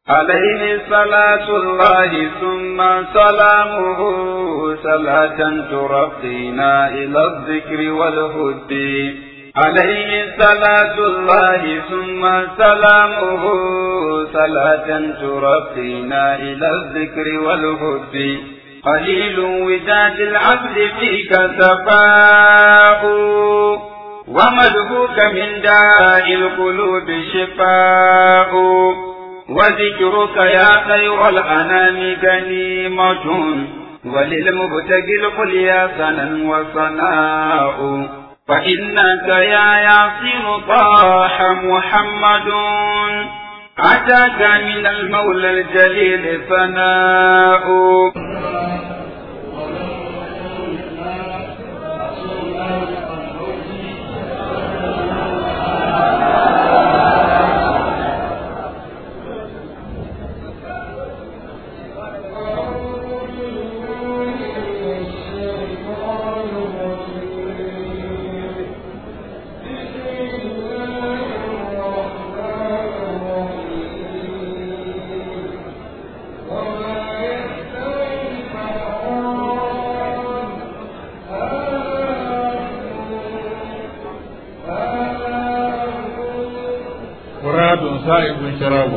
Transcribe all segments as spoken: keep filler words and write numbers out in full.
عليه صلاة الله ثم سلامه صلاة ترقينا إلى الذكر والهد عليه صلاة الله ثم سلامه صلاة ترقينا إلى الذكر والهد قليل وداد العبد فيك سفاء ومدهوك من داء القلوب شفاء وذكرك يا خير الأنام غنيمة وللمبتغي القليا ثنا وثناء فإنك يا ياسين طاح محمد أتاك من المولى الجليل ثناء. صائب شرابه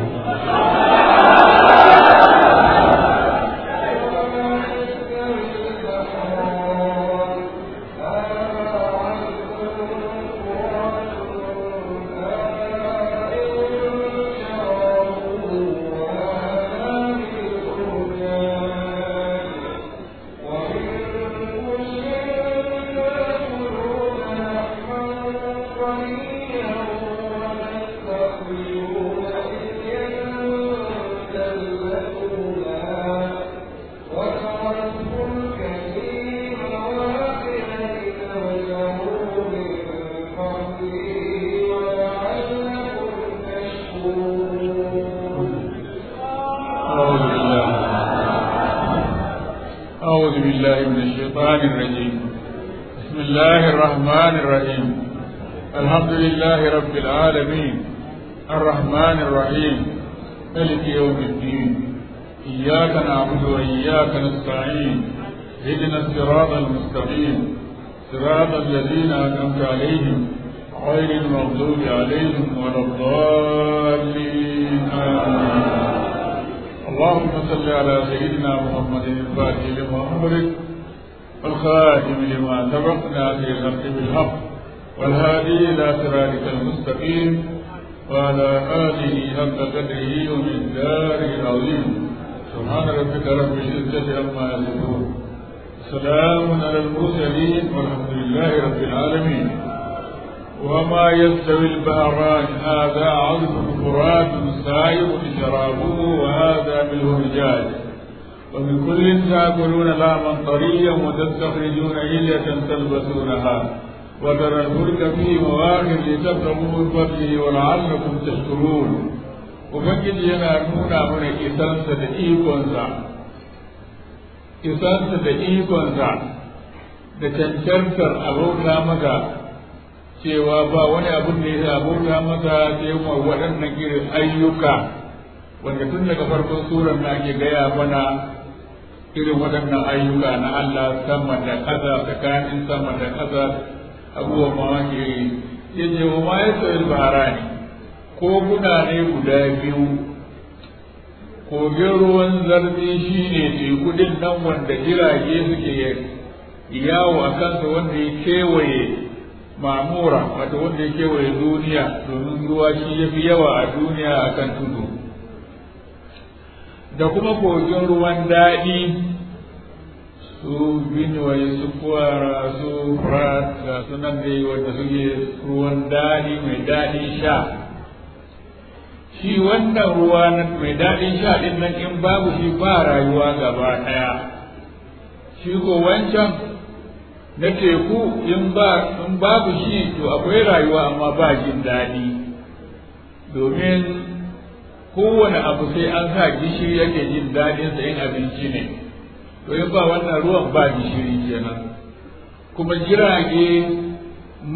الحمد لله رب العالمين الرحمن الرحيم مالك يوم الدين إياك نعبد وإياك نستعين اهدنا الصراط المستقيم صراط الذين أنعمت عليهم غير المغضوب عليهم ولا الضالين آمين. اللهم صل على سيدنا محمد الفاتح لما أمرك والخاتم لما سبق ناصر الحق بالحق والهادي إلى صراطك المستقيم وعلى آله حق قدره ومقداره العظيم سبحان ربك رب العزة عما يصفون سلام على المرسلين والحمد لله رب العالمين. وما يستوي البحران هذا عذب فرات سائغ شرابه وهذا ملح رجاج ومن كل تأكلون لحما طريا وتستخرجون حلية تلبسونها وترى الفلك فيه مواخر لتبتغوا من فضله ولعلكم تشكرون. ubangiji yana nuna mana isansa da ikonsa isansa da ikonsa da cancantar abauta maka cewa ba wani abin da ya abauta maka sai kuma waɗannan irin ayyuka wanda tun daga farkon surar na ake gaya mana irin waɗannan ayyuka na Allah sama da ƙasa tsakanin sama da ƙasa abubuwan mamaki yace wa ma yasal baharani ko guna ne guda biyu kogin ruwan zarbi shine teku din nan wanda jirage suke yawo a kansa wanda ya kewaye mamura wato wanda ya kewaye duniya domin ruwa shi ya fi yawa a duniya akan tudu da kuma kogin ruwan daɗi su binuwai su kuwara su frat ga sunan dai wanda suke ruwan daɗi mai daɗin sha. Shi wannan ruwa mai daɗin sha ɗin nan in babu shi ba rayuwa gaba ɗaya. Shi ko wancan na teku in babu shi to akwai rayuwa amma ba jin daɗi, domin kowane abu sai an sa gishiri yake jin daɗinsa in abinci ne. To in ba wannan ruwan ba gishiri kenan. Kuma jirage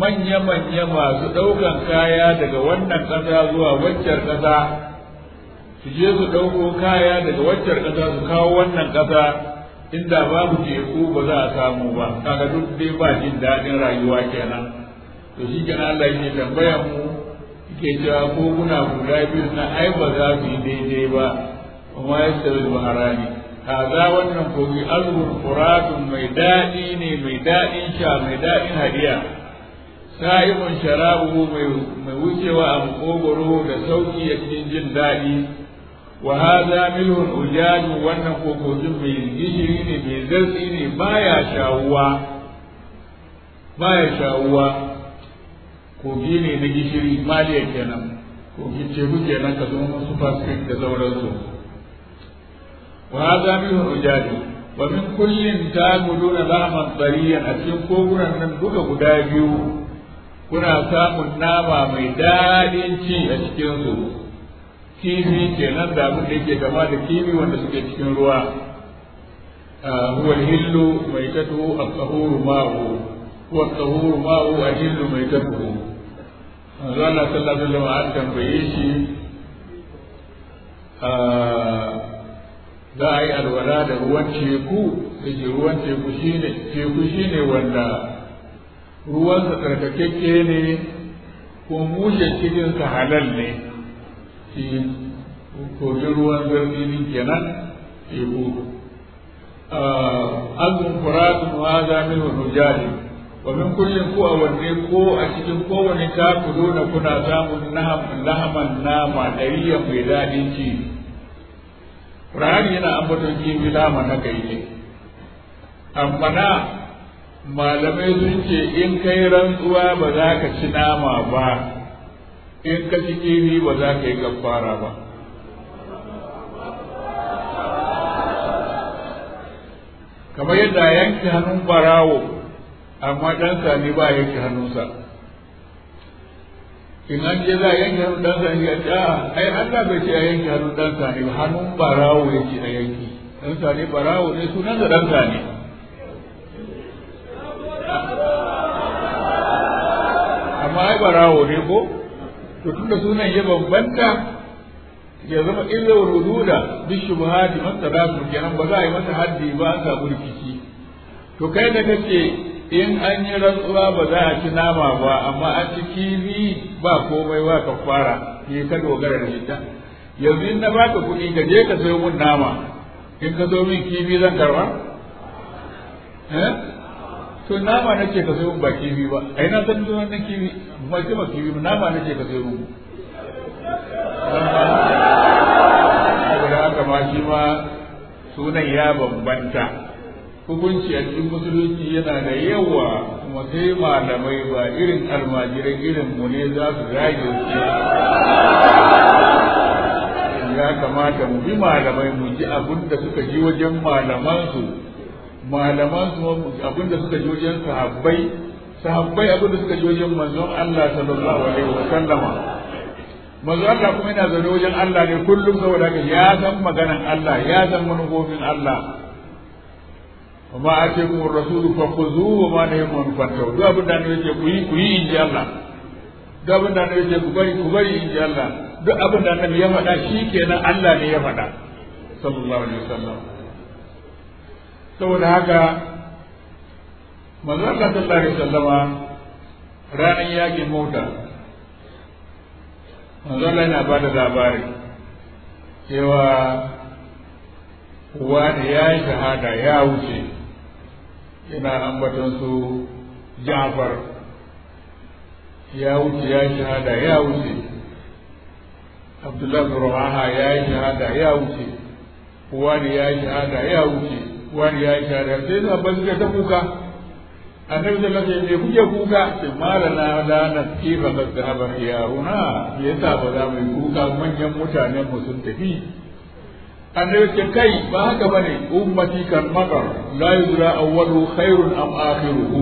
manya-manya masu ɗaukan kaya daga wannan ƙasa zuwa waccan ƙasa su je su ɗauko kaya daga waccar ƙasa su kawo wannan ƙasa inda babu teku ba za a samu ba kaga duk dai ba jin daɗin rayuwa kenan to shi kenan Allah yake tambaya mu yake cewa ko kuna guda biyu na ai ba za su yi daidai ba kuma ya sabi baharani kaza wannan kogi azbun furatun mai daɗi ne mai daɗin sha mai daɗin hadiya sa'ibun sharabu mai wucewa a makogoro da sauki a cikin jin daɗi wa hadha milhun ujadu wannan kogogin mai gishiri ne mai zartsi ne baya shawuwa baya shawuwa kogi ne na gishiri maliya kenan kogi teku kenan ka zama musu pacific da sauransu wa hadha milhun ujadu wa min kullin ta'kuluna lahman tariyan a cikin kogunan nan duka guda biyu kuna samun nama mai daɗin ci a cikin su kifi kenan da abin da yake gama da kifi wanda suke cikin ruwa huwa hillu mai tatu al-tahuru ma'u huwa al-tahuru ma'u al-hillu mai tatu manzo Allah sallallahu alaihi wasallam an tambaye shi za a yi alwala da ruwan teku da ke ruwan teku shine teku shine wanda ruwansa tsarkakekke ne ko mushe cikinsa halal ne shi kogin ruwan zarfinin kenan teku azun furatun wa zamin wa nujali wa min kullin ko a wanne ko a cikin kowane takudo na kuna samun lahaman nama ɗariya mai daɗin ci Qur'ani yana ambaton kifi nama na kai ne amma na malamai sun ce in kai rantsuwa ba za ka ci nama ba in ka ci kifi ba za ka yi kafara ba kamar yadda yanke hannun barawo amma ɗan sani ba yanke hannunsa in an je za a yanke hannun ɗan sani a ce ai Allah bai ce a yanke hannun ɗan sani ba hannun barawo ya ce a yanke ɗan sani barawo ne sunan da ɗan sani amma ai barawo ne ko to tunda sunan ya bambanta ya zama illa rududa bi shubhati masaratu kenan ba za a yi masa haddi ba an samu rikici to kai da kake in an yi rantsuwa ba za a ci nama ba amma an ci kifi ba komai ba ka fara ne ka dogara da ita yanzu in na baka kuɗi ka je ka sayo mun nama in ka zo min kifi zan karba eh to nama nace ka sayo mun ba kifi ba ai na san zuwan nan kifi ba ce ba kifi ba nama nace ka sayo mun saboda haka ma shi ma sunan ya bambanta hukunci a cikin musulunci yana da yawa kuma sai malamai ba irin almajirai irin mu ne za su zage su ya kamata mu bi malamai mu ji abin da suka ji wajen malamansu malamansu abin da suka ji wajen sahabbai sahabbai abin da suka ji wajen manzon Allah sallallahu alaihi wa sallama manzon Allah kuma yana zaune wajen Allah ne kullum saboda haka ya san maganan Allah ya san manufofin Allah وما آتيكم الرسول فخذوه وما نهيكم عنه فانتهوا duk abin da annabi yake ku yi ku yi inji Allah duk abin da annabi yake ku bari ku bari inji Allah duk abin da annabi ya faɗa shikenan Allah ne ya faɗa sallallahu alaihi wasallam saboda haka manzo Allah sallallahu alaihi wasallama ranar yakin mota manzo Allah yana bada labari cewa wani ya yi shahada ya wuce yana ambaton su Ja'far ya wuce ya yi shahada ya wuce Abdullah bin Rawaha ya yi shahada ya wuce wani ya yi shahada ya wuce wani ya yi shahada sai da ban ga ta kuka annabi sallallahu alaihi wasallam kuke kuka sai malana la nasifa qad dhahaba khiyaruna yasa ba za mu yi kuka manyan mutanen mu sun tafi annabi ce kai ba haka bane ummati kan matar la yudra awwalu khairun am akhiruhu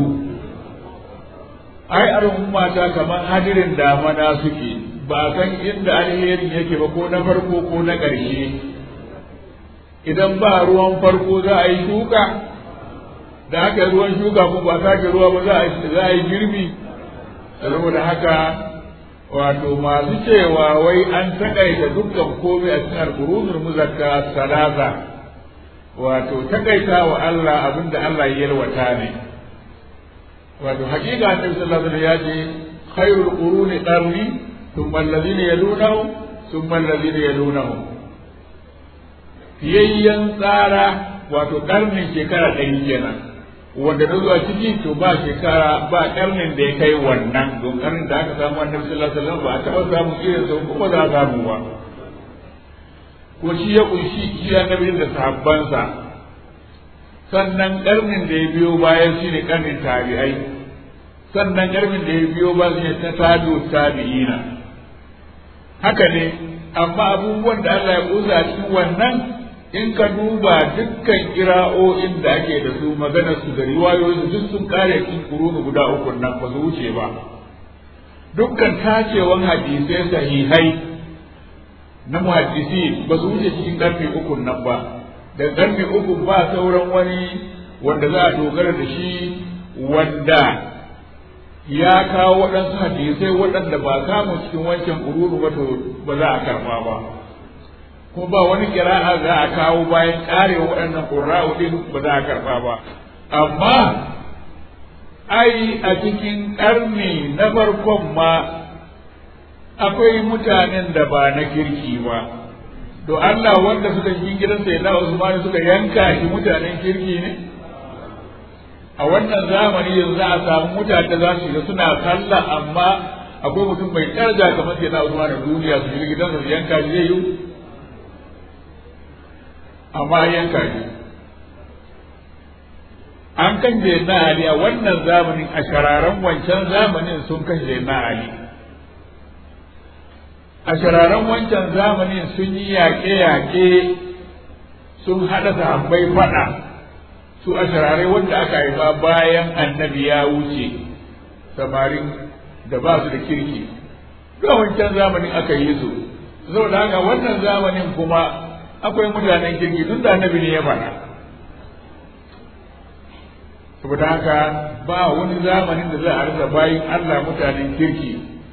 ai al'umma ta kaman hadirin damana suke ba san inda alherin yake ba ko na farko ko na ƙarshe idan ba ruwan farko za a yi shuka da haka ruwan shuka ko ba sake ruwa ba za a yi za a yi girbi saboda haka wato masu cewa wai an takaita dukkan komai a cikin alqurunul muzakka salasa wato takaita wa Allah abinda Allah ya yalwata ne wato hakika annabi sallallahu alaihi wasallam ya ce khairul quruni qarni thumma alladhina yalunahum thumma alladhina yalunahum fiyayyan tsara wato karnin shekara ɗari kenan wanda na zuwa ciki to ba shekara ba karnin da ya kai wannan don karnin da aka samu annabi sallallahu alaihi wasallam ba a taɓa samu irin sa kuma za a samu ba ko shi ya kunshi shi annabi da sahabbansa sannan karnin da ya biyo bayan shi ne karnin tabi'ai sannan karnin da ya biyo bayan shi ne ta tabi'u tabi'ina haka ne amma abubuwan da Allah ya kusa cikin wannan in ka duba dukkan kira'o'in da ake da su maganar su da riwayoyin duk sun kare cikin kurunu guda uku nan ba su wuce ba dukkan tacewan hadisai sahihai na muhaddisi ba su wuce cikin karfe uku nan ba da karfe uku ba sauran wani wanda za a dogara da shi wanda ya kawo waɗansu hadisai waɗanda ba samu cikin wancan kurunu ba to ba za a karɓa ba ko ba wani kira'a za a kawo bayan ƙare waɗannan ƙura'u ɗin ba za a karɓa ba amma ai a cikin ƙarni na farkon ma akwai mutanen da ba na kirki ba to Allah wanda suka cikin gidansa ya dawo Usman suka yanka shi mutanen kirki ne a wannan zamani yanzu za a samu mutane da za su shiga suna sallah amma akwai mutum mai daraja kamar sai na Usman da duniya su shiga gidansa su yanka shi zai yi amma yanka shi an kan je na Ali a wannan zamanin a shararan wancan zamanin sun kashe na Ali a shararan wancan zamanin sun yi yaƙe-yaƙe sun haɗa sahabbai faɗa su a shararai wanda aka haifa bayan annabi ya wuce samarin da ba su da kirki da wancan zamanin aka yi su saboda haka wannan zamanin kuma akwai mutanen kirki tun da annabi ne ya faɗa saboda haka ba wani zamanin da za a rasa bayin Allah mutanen kirki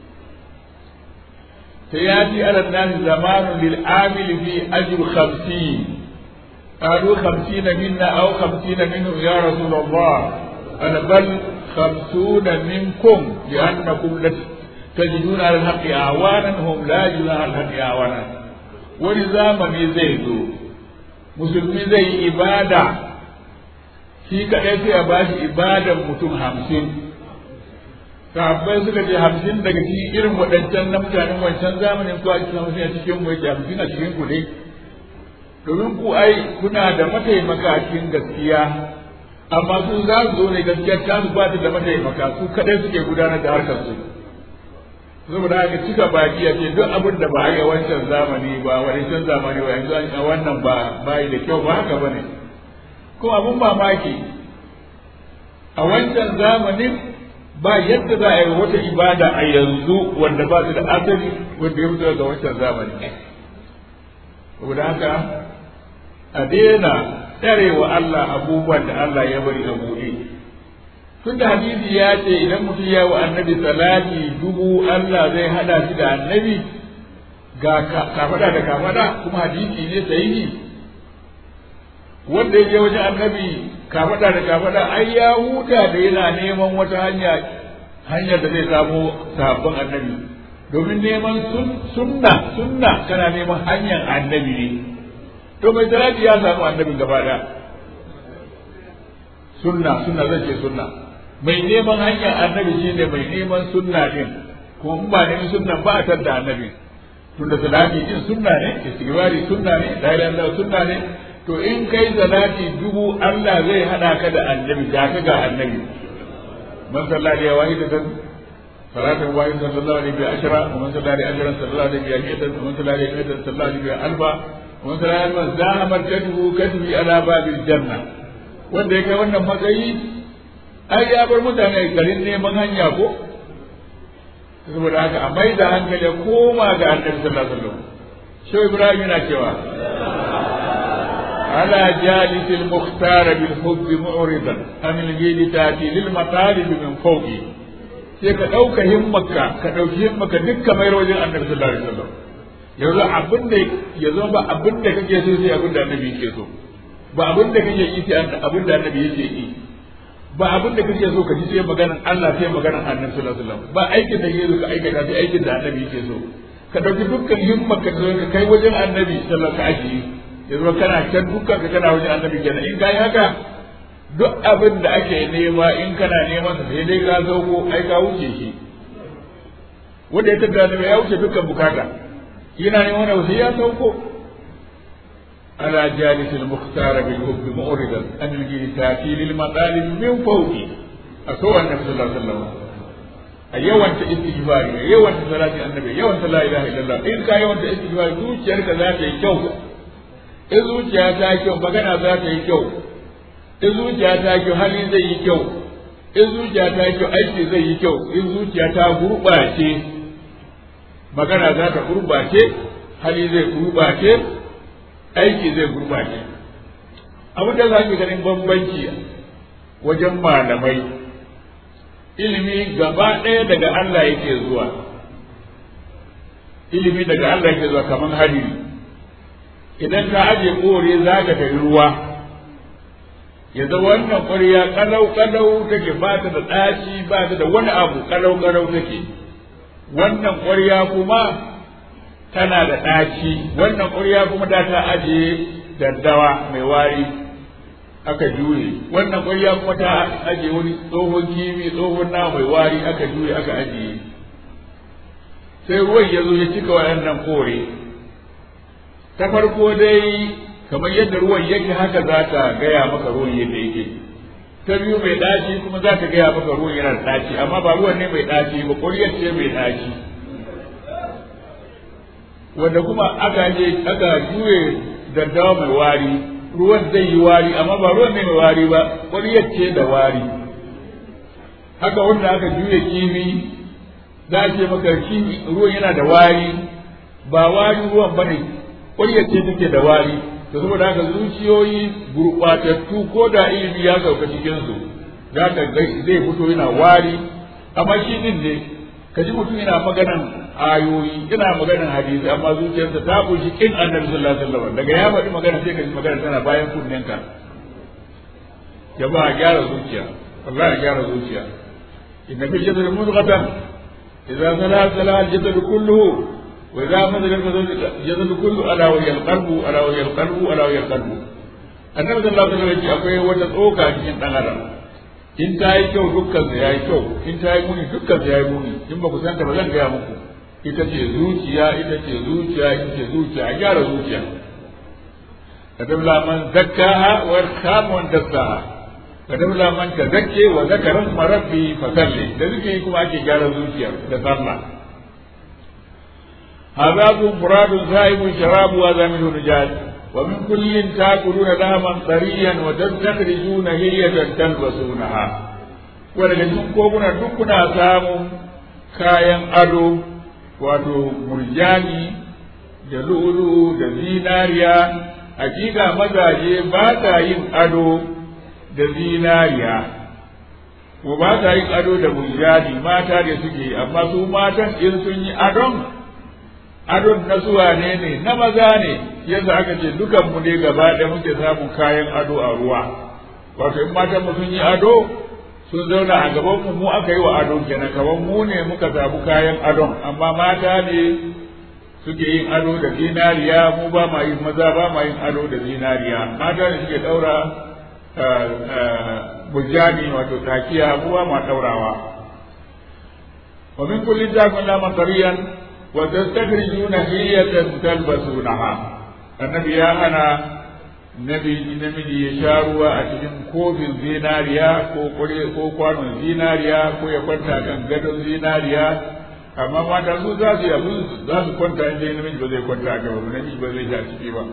sai ya ci ala nasi zamanun lil amil fi ajr khamsin قالوا خمسين منا أو خمسين منهم يا رسول الله أنا بل خمسون منكم لأنكم تجدون على الحق أعوانا هم لا يجدون على الحق أعوانا ولزامن زيدو مسلمي زي إبادة shi kaɗai sai a ba shi ibadan mutum hamsin sahabbai suka ce hamsin daga cikin irin waɗancan na mutanen wancan zamanin ko a cikin hamsin a cikin mu yake hamsin a cikin ku ne domin ku ai kuna da mataimaka a cikin gaskiya amma su za su zo ne gaskiya ta su ba da mataimaka su kaɗai suke gudanar da harkar su saboda haka cika baki ya ce duk abin da ba a yi wancan zamani ba wancan zamani ba yanzu a wannan ba ba da kyau ba haka bane ko abun mamaki a wancan zamanin ba yadda za a yi wata ibada a yanzu wanda ba su da asali wanda ya fito daga wancan zamani saboda haka a daina tsarewa Allah abubuwan da Allah ya bari a buɗe tun da hadisi ya ce idan mutum ya wa annabi salati dubu Allah zai hada shi da annabi ga kafada da kafada kuma hadisi ne sahihi wanda ya je wajen annabi kafada da kafada ai ya huta da yana neman wata hanya hanyar da zai samu sahabban annabi domin neman sunna sunna kana neman hanyar annabi ne to mai salati ya samu annabi gaba da sunna sunna zai ce sunna mai neman hanyar annabi shine mai neman sunna din kuma in ba neman sunna ba a tadda annabi tunda salati din sunna ne istighfari sunna ne la ilaha illallah sunna ne to in kai salati dubu Allah zai hada ka da annabi da ka ga annabi man sallallahu alaihi wahidatan salatu wahidatan sallallahu alaihi bi ashra wa man sallallahu alaihi ajran sallallahu alaihi bi ajatan wa man sallallahu alaihi ajran sallallahu alaihi bi alfa wa man sallallahu alaihi zahamat katubu katbi ala babil janna wanda ya kai wannan matsayi ai ya bar mutane garin neman hanya ko saboda haka a mai da hankali koma ga annabi sallallahu alaihi wasallam shi Ibrahim yana cewa ala jalisil mukhtar bil hubb mu'ridan am al jili tati lil matalib min fawqi sai ka ɗauka himmarka ka ɗauki himmarka dukkan mai wajen annabi sallallahu alaihi wasallam yanzu abin da ya zama ba abin da kake so sai abin da annabi yake so ba abin da kake yi sai abin da annabi yake yi ba abin da kake so ka ji sai maganar Allah sai maganar annabi sallallahu alaihi wasallam ba aikin da yake so ka aikata sai aikin da annabi yake so ka ɗauki dukkan himmarka ka kai wajen annabi sallallahu alaihi wasallam yanzu kana can dukkan ka kana wajen annabi kenan in kai haka duk abin da ake nema in kana neman sa sai dai ka sauko ai ka wuce shi wanda ya tada ya wuce dukkan bukata yana neman da sai ya sauko ala jalisil mukhtar bil hubbi mu'ridan an al-gitati lil maqalib min fawqi aso annabi sallallahu alaihi wasallam a yawan ta istighfari a yawan ta salati annabi yawan ta la ilaha illallah in ka yawan ta istighfari zuciyarka za ta yi kyau in zuciya ta yi kyau magana za ta yi kyau in zuciya ta kyau hali zai yi kyau in zuciya ta kyau aiki zai yi kyau in zuciya ta gurɓace magana za ta gurɓace hali zai gurɓace aiki zai gurɓace abin da za ki ganin bambanci wajen malamai ilimi gaba ɗaya daga Allah yake zuwa ilimi daga Allah yake zuwa kamar hadiri idan ka aje kore za ka tafi ruwa ya zama wannan ƙwarya kalau-kalau take ba ta da ɗaci ba ta da wani abu kalau-kalau take wannan ƙwarya kuma tana da ɗaci wannan ƙwarya kuma da ta ajiye daddawa mai wari aka juye wannan ƙwarya kuma ta ajiye wani tsohon kifi tsohon na mai wari aka juye aka ajiye sai ruwan ya zo ya cika waɗannan kore ta farko dai kamar yadda ruwan yake haka za ta gaya maka ruwan yadda yake ta biyu mai ɗaci kuma za ta gaya maka ruwan yana da ɗaci amma ba ruwan ne mai ɗaci ba ƙuryar ce mai ɗaci wanda kuma aka je aka juye daddawa mai wari ruwan zai yi wari amma ba ruwan ne mai wari ba ƙuryar ce da wari haka wanda aka juye kifi za a ce maka kifi ruwan yana da wari ba wari ruwan bane ƙuryar ce take da wari da saboda haka zuciyoyi gurɓatattu ko da ilimi ya sauka cikinsu za ka zai fito yana wari amma shi din ne ka ji mutum yana maganan ayoyi yana maganan hadisi amma zuciyarsa ta kunshi kin annabi sallallahu alaihi wasallam daga ya faɗi magana sai ka ji magana tana bayan kunnenka jama'a gyara zuciya Allah ya gyara zuciya inna fi jasadi mudghatan idza sala sala al-jasad kulluhu وإذا مثل الجسد كله ألا وهي القلب ألا وهي القلب ألا وهي القلب النبي صلى الله عليه وسلم akwai wata tsoka cikin ɗan adam in ta yi kyau dukkan sa yayi kyau in ta yi muni dukkan sa yayi muni in ba ku san ta ba zan gaya muku ita ce zuciya ita ce zuciya ita ce zuciya a gyara zuciya kadabla man zakkaha wa khama man dassaha kadabla man tazakke wa zakara rabbi fa salli da zikiri kuma ake gyara zuciya da sallah هذا مراد زائم شراب وهذا منه رجال ومن كل تاكلون لحما طريا وتستخرجون هية تلبسونها ولكن كوكونا دكنا سامو kayan ado wato murjani da lu'ulu da zinariya hakika mazaje ba ta yin ado da zinariya ko ba ta yin ado da murjani mata da suke amma su matan in sun yi adon adon na zuwa ne ne na maza ne yadda aka ce dukan mu ne gaba da muke samun kayan ado a ruwa wato in matan mu sun yi ado sun zauna a gaban mu mu aka yi wa ado kenan kaman mu ne muka samu kayan adon amma mata ne suke yin ado da zinariya mu ba ma yin maza ba ma yin ado da zinariya mata ne suke daura bujani wato takiya mu ba ma daurawa wa min kulli jakunna matariyan wa tastakhrijuna hiyatan talbasunaha annabi ya ana nabi namiji ya sha ruwa a cikin kofin zinariya ko kure ko kwanon zinariya ko ya kwanta kan gadon zinariya amma mata su za su yabu za su kwanta inda namiji ba zai kwanta ga ba namiji ba zai sha ciki ba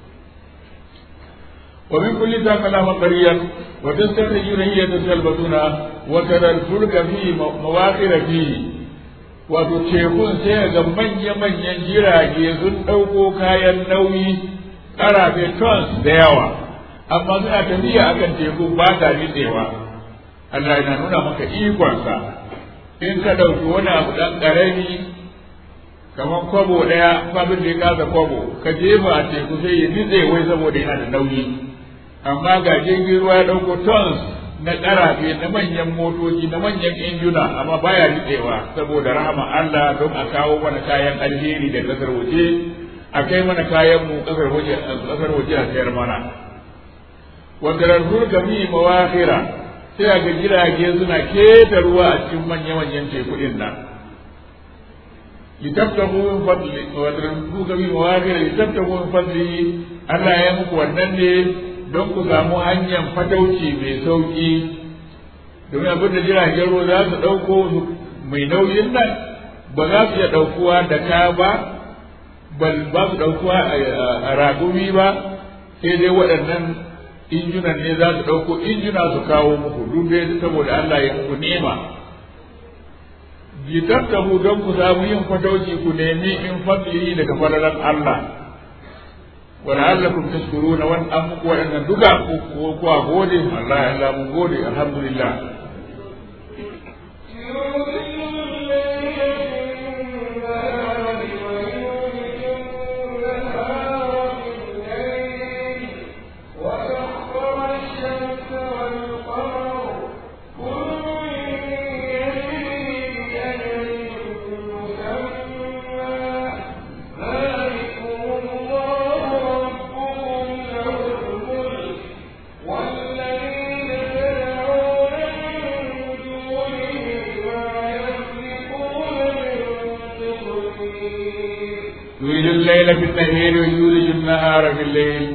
wa min kulli zakala maqariyan wa tastakhrijuna hiyatan talbasuna wa tara al-fulka fi mawaqira fihi wato tekun sai ga manya-manyan jirage sun ɗauko kayan nauyi ƙarafe tons da yawa amma suna tafiya akan teku ba ta nitsewa Allah yana nuna maka ikonsa in ka ɗauki wani abu ɗan ƙarami kamar kwabo ɗaya kwabin da ya kasa kwabo ka jefa a teku sai ya nitse wai saboda yana da nauyi amma ga jirgin ruwa ya ɗauko tons na ƙarafe na manyan motoci na manyan injuna amma baya nitsewa saboda rahama Allah don a kawo mana kayan alheri da ƙasar waje a kai mana kayan mu ƙasar waje ƙasar waje a sayar mana wanda rarfur gami mawakira sai ga jirage suna keta ruwa a cikin manya-manyan teku ɗin nan litabtahu min fadli wa tarku bi mawaqir litabtahu min fadli Allah ya muku wannan ne don ku samu hanyar fatauci mai sauki domin abin da jiragen ruwa za su ɗauko mai nauyin nan ba za su iya ɗaukuwa da ka ba ba su ɗaukuwa a ragumi ba sai dai waɗannan injunan ne za su ɗauko injuna su kawo muku duk dai saboda Allah ya muku nema litabtahu don ku samu yin fatauci ku nemi in fadli daga fadalan Allah wa la'allakum tashkuruna wan an muku wadannan duka ku ku gode Allah Allah mun gode alhamdulillah الليل في النهار ويولج النهار في الليل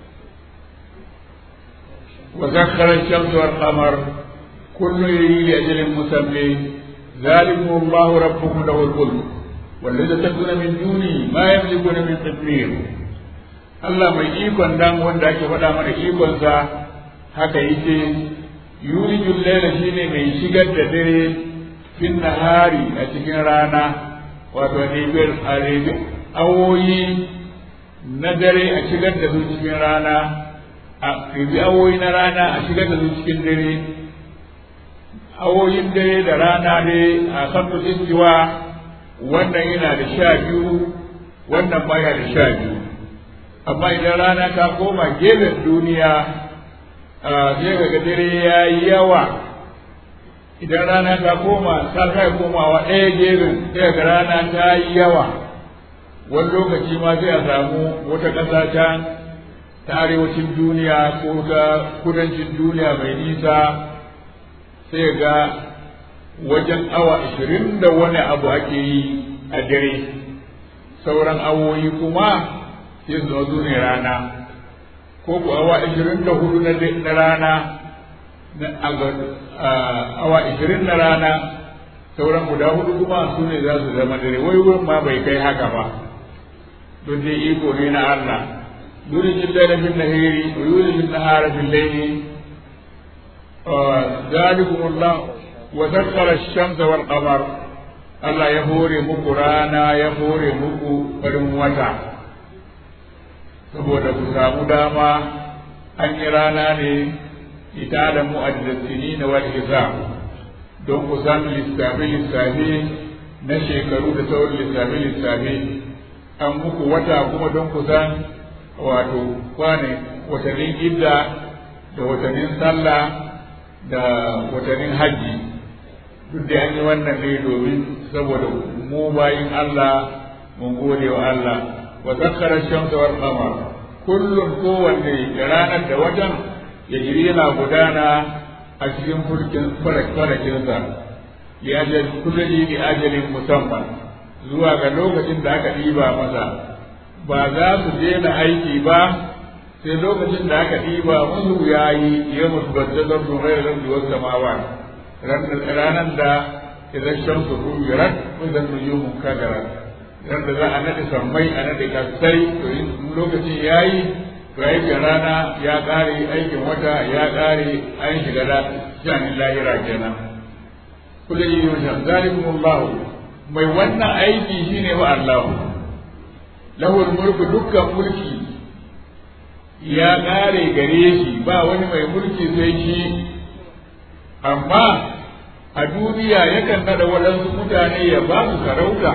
وسخر الشمس والقمر كل يجري لأجل مسمى ذلكم الله ربكم له الملك والذين تدعون من دونه ما يملكون من تدبير Allah mai ikon dan wanda ake faɗa mana ikonsa haka yake yulijul layla shine mai shigar da dare fin nahari a cikin rana wato ne bil arabi awoyi na dare a shigar da su cikin rana a ribi awoyi na rana a shigar da su cikin dare awoyin dare da rana dai a sabu istiwa wannan yana da sha biyu wannan ma yana da sha biyu amma idan rana ta koma gefen duniya sai ga dare ya yi yawa idan rana ta koma ta kai komawa ɗaya gefen sai ga rana ta yi yawa wani lokaci ma sai a samu wata ƙasa can ta arewacin duniya ko ta kudancin duniya mai nisa sai ga wajen awa ashirin da wani abu ake yi a dare sauran awoyi kuma sai su zo ne rana ko ku awa ashirin da hudu na rana awa ashirin na rana sauran guda hudu kuma su ne za su zama dare wai wurin ma bai kai haka ba don dai iko ne na Allah yulijin laila fil nahari wa yulijin nahara fil layli zalikum Allah wa sakhkhara ash-shamsa wal qamar Allah ya hore muku rana ya hore muku farin wata saboda ku samu dama an yi rana ne ita da mu'addasini na wal hisab don ku san lissafi lissafi na shekaru da sauran lissafi lissafi an muku wata kuma don ku san wato kwane watannin idda da watannin sallah da watannin hajji duk da an yi wannan ne domin saboda mu bayin Allah mun gode wa Allah wa sakkara shamsa wal qamar kullun kowanne da ranar da watan ya jiri yana gudana a cikin fulkin farakinsa ya ajal kulli bi ajalin musamman zuwa ga lokacin da aka ɗiba masa ba za su daina aiki ba sai lokacin da aka ɗiba musu yayi ya musu bazzazar su ghairu rabbi was samawa ranar da idan shamsu kuwirat wa idan nujumu kadarat ran da za a nade sammai a nade kasai to lokacin yayi to aikin rana ya ƙare aikin wata ya ƙare an shiga da shanin lahira kenan kullu yawmin zalikumullahu mai wannan aiki shine wa Allah lahul mulku dukkan mulki ya ƙare gare shi ba wani mai mulki sai shi amma a duniya yakan nada waɗansu mutane ya ba su sarauta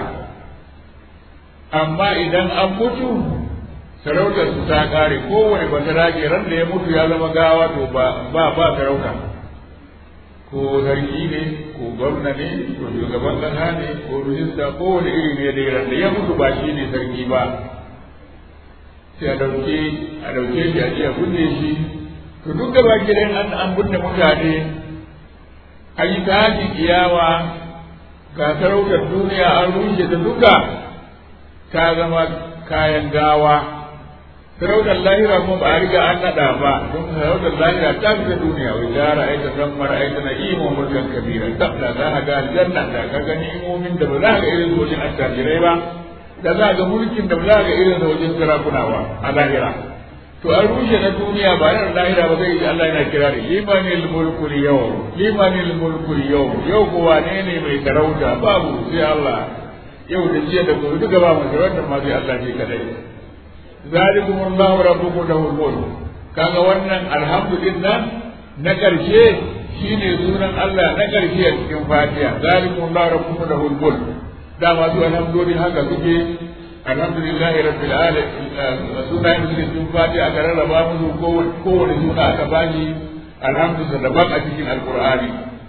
amma idan an mutu sarautar su ta kare kowane basarake ran da ya mutu ya zama gawa to ba ba ba sarauta ko sarki ne ko gwamna ne ko shugaban kasa ne ko minista ko wani iri ne dai ran da ya mutu ba shi ne sarki ba sai a dauke a dauke shi a iya kunne shi to duk da baki dai an an bunne mutane an yi tashin kiyawa ga sarautar duniya an rushe ta duka ta zama kayan gawa sarautar lahira kuma ba a riga an naɗa ba don sarautar lahira ta fi ta duniya wai da ra'aita san mara'aita na imo mulkan kabira tabda za a ga aljanna da ka ga ni'imomin da ba za ka irin wajen attajirai ba da za ga mulkin da ba za ka irin wajen sarakuna ba a lahira to an rushe na duniya ba yana lahira ba zai ji Allah yana kira da limanil mulku yau limanil mulku yau yau ko wane ne mai sarauta babu sai Allah yau da jiya da gobe duka ba mu sarauta ma sai Allah ne kadai zalikum Allahu rabbukum lahul mulk kaga wannan alhamdulillah na karshe shine sunan Allah na karshe a cikin Fatiha zalikum Allahu rabbukum lahul mulk da ma su alhamdulillah haka suke alhamdulillahi rabbil alamin sunan da cikin Fatiha aka rarraba musu kowane suna aka bani alhamdulillah daban a cikin alqur'ani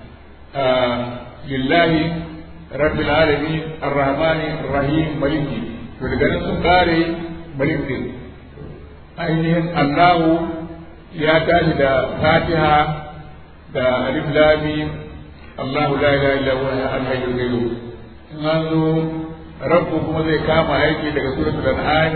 lillahi rabbil alamin arrahmani arrahim maliki to daga nan sun kare malikin ainihin Allahu ya tashi da Fatiha da alif lam mim Allahu la ilaha illa huwa al-hayyul qayyum manzo rabbu kuma zai kama aiki daga suratul an'am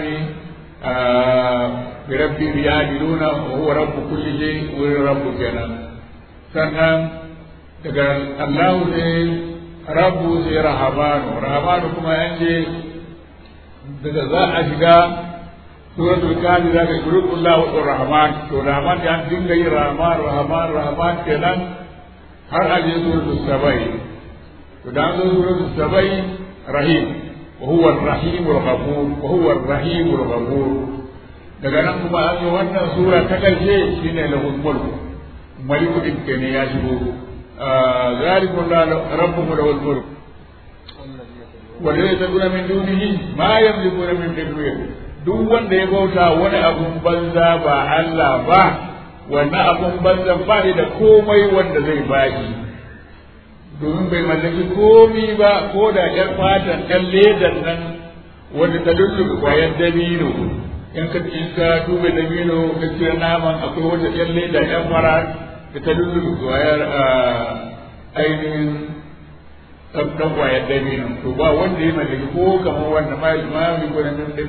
bi rabbi ya'diluna wa huwa rabbu kulli shay wa rabbu kenan sannan daga Allahu sai rabbu sai rahmanu rahmanu kuma yanke daga za a shiga suratul kahfi zaka qulullahu ar-rahman to rahman ya dinga yin rahman rahman rahman kenan har a je suratul sabai to da zo suratul sabai rahim wa huwa ar-rahim al-ghafur wa huwa ar-rahim al-ghafur daga nan kuma an yi wannan sura ta karshe shine lahul mulk maliku din kenan ya shigo zalikum rabbukum lahul mulk والذين يدعون من دونه ما يملكون من تدبير duk wanda ya bauta wani abun banza ba Allah ba wannan abun banza ba da komai wanda zai baki domin bai mallaki komai ba ko da ƴar fatan ɗan ledan nan wanda ta dulluɓe kwayan dabino in ka in ka dube dabino ka cire naman akwai wata ƴan leda ƴan fara da ta dulluɓe kwayar ainihin ɗan kwayar dabino to ba wanda ya mallaki ko kamar wanda ma ma mi ko nan da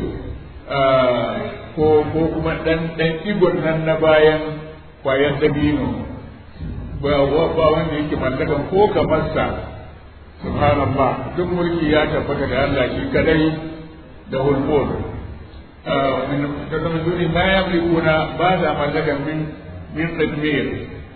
ko ko kuma dan dan igon nan na bayan kwayar dabino ba ba wanda yake mallakan ko kamar sa subhanallah duk mulki ya tabbata da Allah shi kadai da hulmul min da kuma duni ma yamlikuna ba da mallakan min min tadmir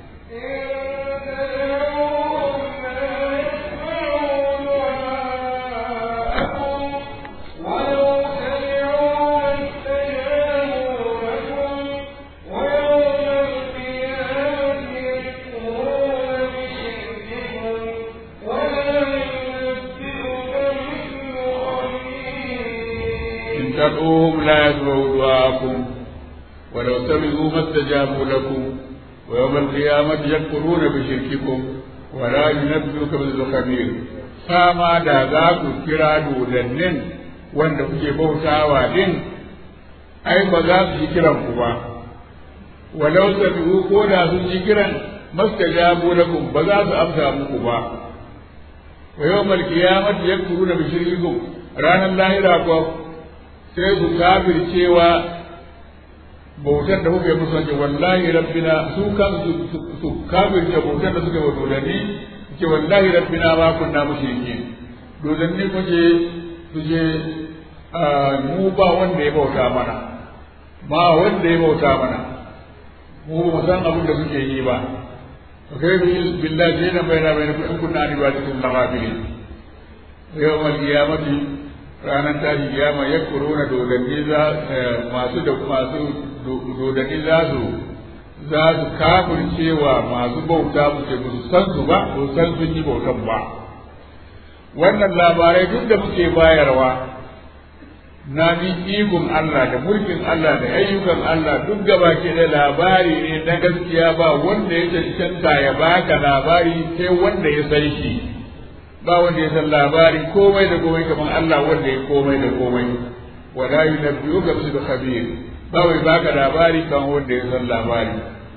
تدعوهم لا يسمعوا دعاءكم ولو سمعوا ما استجابوا لكم ويوم القيامة يكفرون بشرككم ولا ينبئك مثل خبير فما da za ku kira dodannin wanda kuke bautawa din ai ba za su yi kiran ku ba walau sami'u ko da sun yi kiran mastajabu lakum ba za su amsa muku ba wa yawmal qiyamati yakfuruna bi shirkikum ranar lahira ko sai su kafir cewa bautar da kuka yi musu ake wallahi rabbina su kan su kafir ce bautar da suka yi wa dodanni ce wallahi rabbina ba kunna mushriki dodanni kuke su je mu ba wanda ya bauta mana ba wanda ya bauta mana mu ba san abin da kuke yi ba kai billahi sai na bayana bayana kun kunna ni ba cikin lagabili yawmal qiyamati ranar tashi kiyama ya kuruna dodanni za masu da masu dodanni za su za su kafircewa masu bauta mu ce musu san su ba ko san sun yi bautan ba. Wannan labarai duk da muke bayarwa na bi ikon Allah da mulkin Allah da ayyukan Allah duk gaba ke da labari ne na gaskiya, ba wanda ya cancanta ya baka labari sai wanda ya san shi, ba wanda ya san labari komai da komai kamar Allah wanda ya komai da komai. wala yunabbi'uka bi khabir, ba wai baka labari kan wanda ya san labari.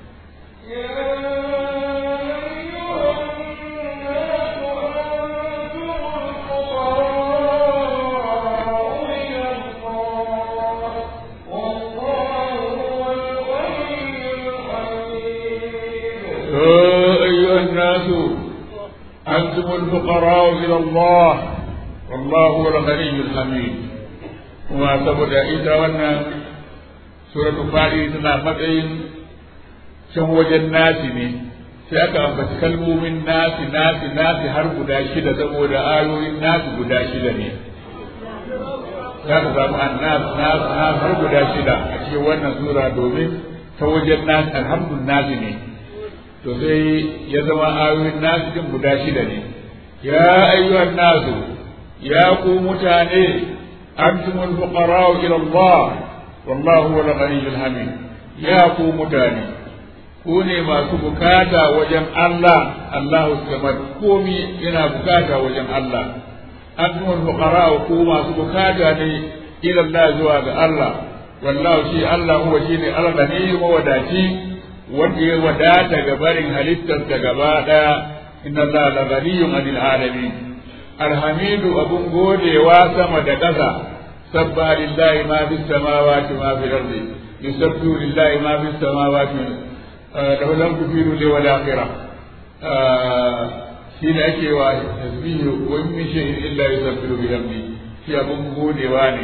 أنتم الفقراء إلى الله والله هو الغني الحميد. وما سبب إذا وأن سورة فاطر تنا مدين شهوة الناس sai aka ambaci kalmomin nasi nasi nasi har guda shida saboda ayoyin nasi guda shida ne. za ka samu annas nas nas har guda shida a cikin wannan sura domin ta wajen nasi alhamdun nasi ne. to sai ya zama ayoyin nasu din guda shida ne. ya ayyuhan nasu, ya ku mutane, antumul fuqara'u ila Allah wallahu huwal ghaniyyul hamid. ya ku mutane, ku ne masu bukata wajen Allah, Allahu samad, komi yana bukata wajen Allah. antumul fuqara'u, ku masu bukata ne ila Allah zuwa ga Allah, wallahu shi Allah huwa shine al-ghaniyyu mawadaci wanda ya wadata ga barin halittarsa gaba ɗaya. inna Allah la ghaniyyun 'anil 'alamin. alhamidu abun godewa sama da ƙasa. sabbaha lillahi ma fis samawati ma fil ardi, yusabbihu lillahi ma fis samawati lahu al-mulku fi dunya wal akhirah. shi ne ake wa tasbihu wa min shay'in illa yusabbihu bihamdi. shi abun godewa ne.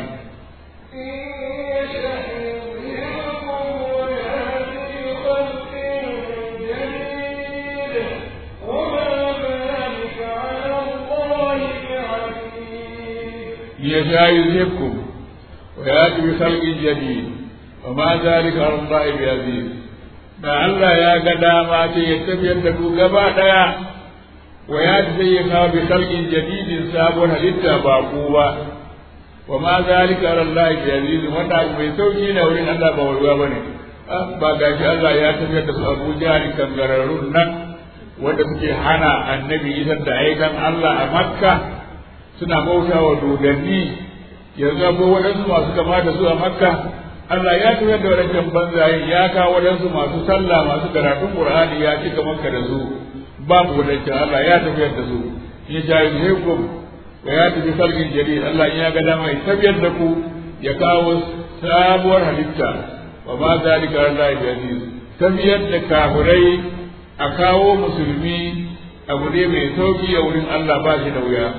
يشاء يذهبكم ويأتي بخلق جديد وما ذلك على الله بعزيز. da Allah ya ga dama sai ya tafiyar da ku gaba daya, wa ya sai ya kawo bi khalqin jadidin sabon halitta ba ku ba. wa ma zalika ala Allah bi aziz, wanda mai sauki na wurin Allah ba walwa bane. ba gashi Allah ya tafiyar da su Abu Jahl kangararrun nan wanda suke hana annabi isar da aikan Allah a Makka, suna bauta wa dodanni. yanzu akwai waɗansu masu kama da su a Makka. Allah ya tafiyar da waɗancan banzayen, ya kawo waɗansu masu sallah masu karatun Qur'ani ya cika Makka da su. babu waɗancan, Allah ya tafiyar da su. ya jayi hukum wa ya tafi salgin jadid. Allah ya ga dama ya tafiyar da ku, ya kawo sabuwar halitta. wa ma zalika Allah bi aziz. tafiyar da kafirai a kawo musulmi abu ne mai sauki a wurin Allah, ba shi da wuya.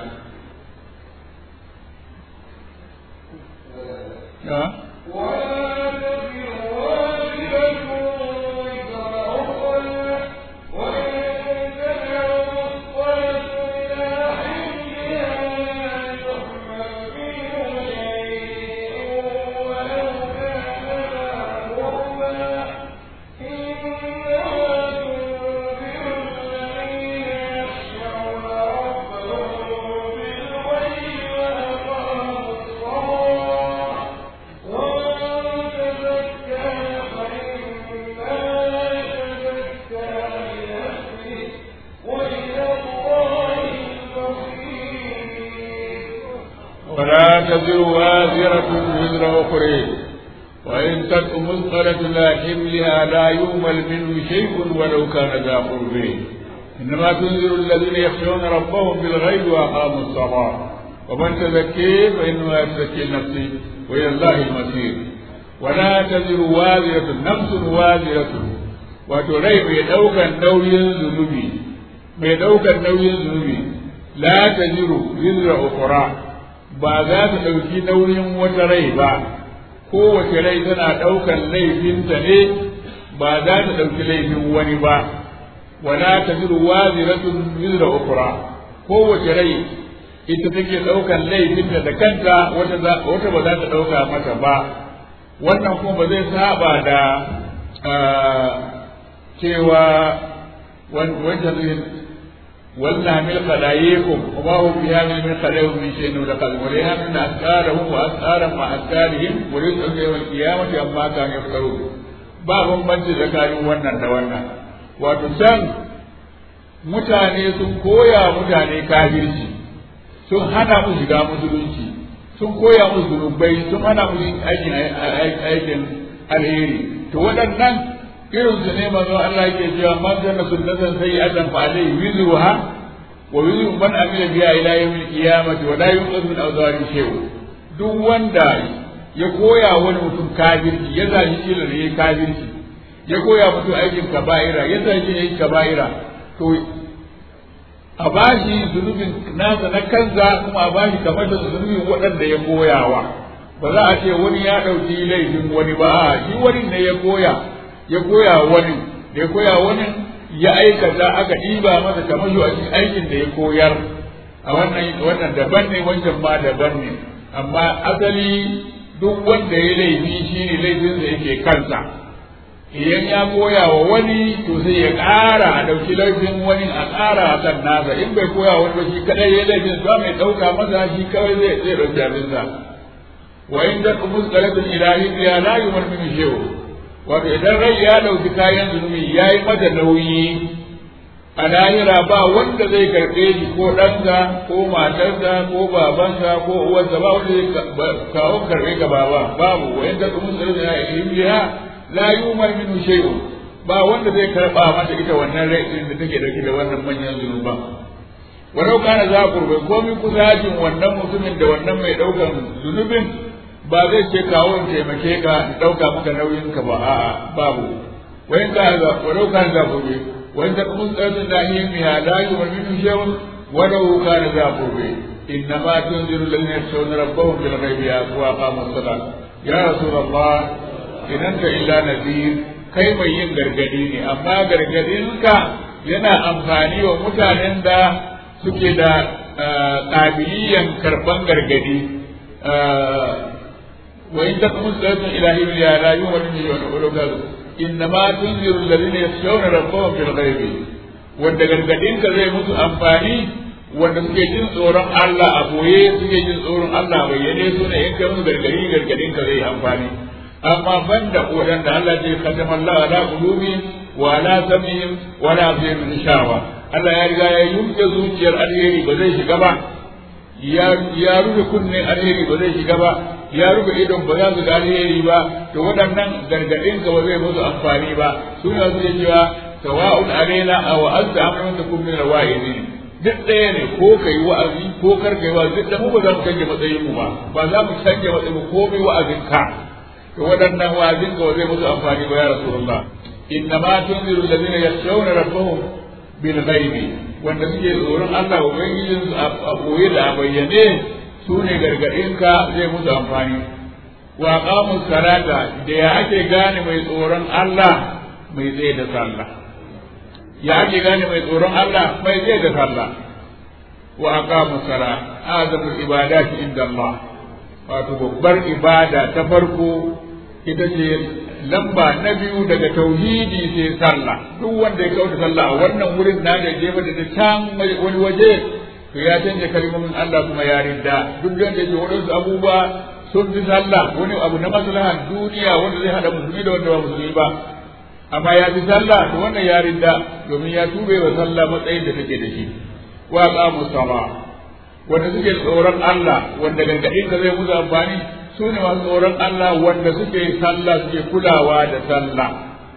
تزر وازرة وزر أخرى وإن تك مثقلة لا حملها لا يهمل منه شيء ولو كان ذا قربى. إنما تنذر الذين يخشون ربهم بالغيب وأقاموا الصلاة ومن تزكي فإنما يزكي نفسه وإلى الله المصير. ولا تزر وازرة نفس وازرة، وتري بيدوك النوي الذنوبي بيدوك النوي الذنوبي لا تزر وزر أخرى، ba za ta ɗauki nauyin wata rai ba. kowace rai tana ɗaukan laifinta ne, ba za ta ɗauki laifin wani ba. wala taziru waziratun wizra ukhra, kowace rai ita take ɗaukan laifinta da kanta, wata wata ba za ta ɗauka mata ba. wannan kuma ba zai saba da cewa wancan ولنحمل خلاياكم وما هم بحامل من خلاياهم من شيء ولقد وليحملن أثقالهم وأثقالا مع أثقالهم وليسألوا يوم القيامة عما كانوا يفترون باب من tsakanin wannan da wannan wato can mutane sun koya mutane kafirci sun hana mu shiga musulunci sun koya musu zunubai sun hana mu aikin aikin alheri to waɗannan irin su ne manzo Allah yake cewa man zanna sunnatan sayyi'atan fa alayhi wizruha wa wizru man amila biha ila yawmil qiyamati wa la yunqas min awzari shay'un duk wanda ya koya wani mutum kafirci ya zaji shi da yayi kafirci ya koya mutum aikin kaba'ira ya zaji yayi kaba'ira to a bashi zunubin nasa na kanza kuma a bashi kamar da zunubin waɗanda ya koyawa ba za a ce wani ya ɗauki laifin wani ba shi wani ne ya koya ya koya wani da ya koya wani ya aikata aka ɗiba masa kamar a cikin aikin da ya koyar a wannan wannan daban ne wancan ma daban ne amma asali duk wanda ya laifi shi ne laifin da yake kansa idan ya koya wa wani to sai ya ƙara a ɗauki laifin wani a ƙara a kan nasa in bai koya wani ba shi kaɗai ya laifin ba mai ɗauka masa shi kawai zai zai ɗauki abinsa wa in da kuma tsalatin ilahi ya la yumar min shehu wato idan rai ya ɗauki kayan zunubi ya yi mata nauyi a lahira ba wanda zai karɓe shi ko ɗansa ko matarsa ko babansa ko uwarsa ba wanda zai kawo karɓe ga baba babu wa yadda kuma tsarki ya yi biya la yumar min shay'un ba wanda zai karɓa mata ita wannan rai din da take dauke da wannan manyan zunuba walau kana za ku bai komai kusajin wannan mutumin da wannan mai ɗaukan zunubin ba zai ce kawo in taimake ka in ɗauka maka nauyin ka ba a'a babu wayan ka za walau kana za ku bai wayan ta kuma tsarki da yi miya la yumar min shay'un walau kana za ku bai innama tunziru alladhina yakhshawna rabbahum bil ghaibi wa aqamu as-salat ya rasulullah idan ka illa nadir kai mai yin gargadi ne amma gargadinka yana amfani wa mutanen da suke da ƙabiliyan karɓan gargadi wa in takum salatu ilahi ya la yu'minu bihi wa ulugal innama tunziru alladhina yakhshawna rabbahum bil ghaibi wanda gargadinka zai musu amfani wanda suke jin tsoron Allah a boye suke jin tsoron Allah bayyane su ne in kai musu gargadi gargadinka zai amfani amma banda wadanda Allah ya katama Allah ala qulubi wa ala samihim wa la absarihim shawa Allah ya riga ya yunke zuciyar alheri ba zai shiga ba ya ya rufe kunnen alheri ba zai shiga ba ya rufe idon ba za su ga alheri ba to waɗannan gargadin ka ba zai musu amfani ba suna su cewa sawa'un alaina aw azza amrun takum min alwa'idin duk ɗaya ne ko kai wa'azi ko kar kai wa'azi da mu ba za mu canje matsayin mu ba ba za mu canje matsayin mu ko mai wa'azin ka to waɗannan wa'azin ka zai musu amfani ba ya rasulullah innama tunziru alladhina yakhshawna rabbahum bil ghaibi wanda suke tsoron Allah ubangijin su a koye da a bayyane su ne gargadin ka zai musu amfani wa qamu salata da ya ake gane mai tsoron Allah mai zai da sallah ya ake gane mai tsoron Allah mai zai da sallah wa aqamu salat azamul ibadati inda Allah wato babbar ibada ta farko ita ce lamba na biyu daga tauhidi sai sallah duk wanda ya kauta sallah a wannan wurin na da jefa da can wani waje to ya canja kalmomin Allah kuma ya rinda duk da yake wadansu abubuwa sun fi sallah wani abu na maslahan duniya wanda zai hada musulmi da wanda ba musulmi ba amma ya fi sallah to wannan ya rinda domin ya tube wa sallah matsayin da take da shi wa qamu salah wanda suke tsoron Allah wanda gangadin ka zai musu amfani su ne masu tsoron Allah wanda suke sallah suke kulawa da sallah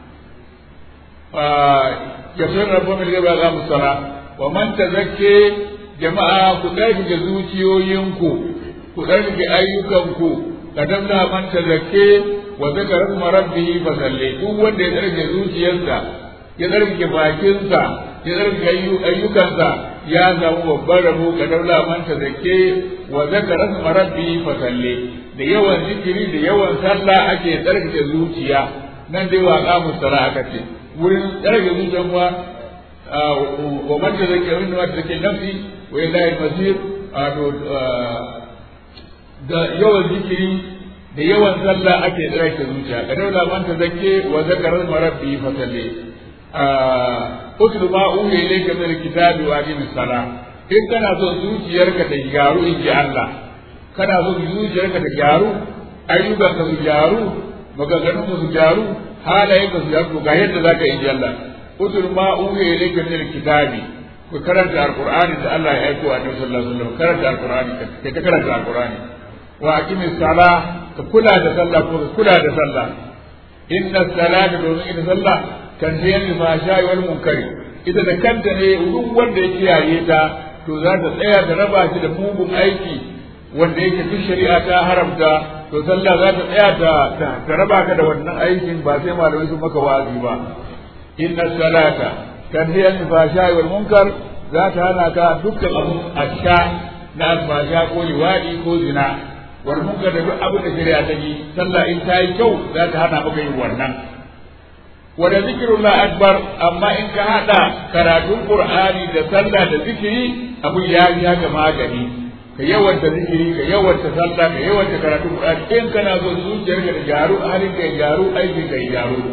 ya fi rabon mai gaba za mu sara wa man tazakke jama'a ku tsarkake zuciyoyinku ku tsarkake ayyukanku ka dabla man tazakke wa zakara kuma rabbihi fa salli duk wanda ya tsarkake zuciyarsa ya tsarkake bakinsa ya tsarkake ayyukansa ya samu babban rabo ka dabla man tazakke wa zakara kuma rabbihi fa salli da yawan zikiri da yawan sallah ake tsarkake zuciya nan dai wa qamu sala aka ce wurin tsarkake zuciya kuwa wa man tazakka min ma tazakka nafsi wa ila al-masir da yawan zikiri da yawan sallah ake tsarkake zuciya ka daula man tazakke wa zakara rabbi fa salli utlu ma uhiya ilayka min alkitabi wa aqimis salah in kana so zuciyarka ta gyaru in ji Allah kana so zuciyarka ta gyaru ayyukanka su gyaru maganganunka su gyaru halayenka su gyaru ga yadda zaka yi Allah utlu ma uhiya ilayka min alkitabi ku karanta alqur'ani da Allah ya aiko annabi sallallahu alaihi wasallam karanta alqur'ani ka karanta alqur'ani wa aqimis salah ka kula da sallah ko kula da sallah inna salata domin ita sallah kan sai yin fasha wal munkari ita da kanta ne duk wanda ya kiyaye ta to za ta tsaya da raba shi da mugun aiki wanda yake duk shari'a ta haramta to sallah za ta tsaya ta ta raba ka da wannan aikin ba sai malamai su maka wa'azi ba inna salata kan sai yin fasha wal munkar za ta hana ka dukkan abu asha na alfasha ko liwadi ko zina wal munkar da duk abin da shari'a ta yi sallah in ta yi kyau za ta hana maka yin wannan wanda zikirullah akbar amma in ka hada karatun qur'ani da sallah da zikiri abun ya yi haka magani ka yawanta zikiri ka yawanta sallah ka yawanta karatun qur'ani in kana so zuciyarka da gyaru halin ka gyaru aikin ka gyaru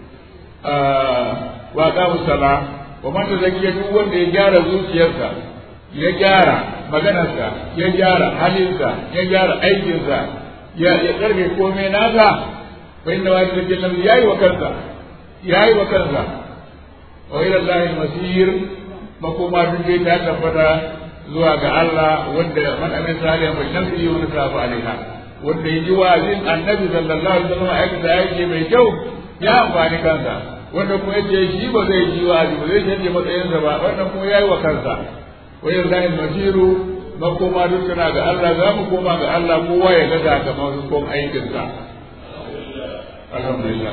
wa qamu salah wa man zakiya duk wanda ya gyara zuciyarsa ya gyara maganarsa ya gyara halinsa ya gyara aikinsa ya ya karbe komai nasa fa inna wajibi lam yayi wa kansa yayi wa kansa wa ila Allah al-masir makoma duk dai ta tabbata zuwa ga Allah wanda man amin salihan bai nafsi wa nasafa alaiha wanda yaji wazin annabi sallallahu alaihi wasallam aikata yake mai kyau ya amfani kansa wanda kuma yace shi ba zai ji wazi ba zai canje matsayinsa ba wannan kuma yayi wa kansa wa ila Allah al-masir makoma duk tana ga Allah za mu koma ga Allah kowa ya ga sakamakon aikinsa alhamdulillah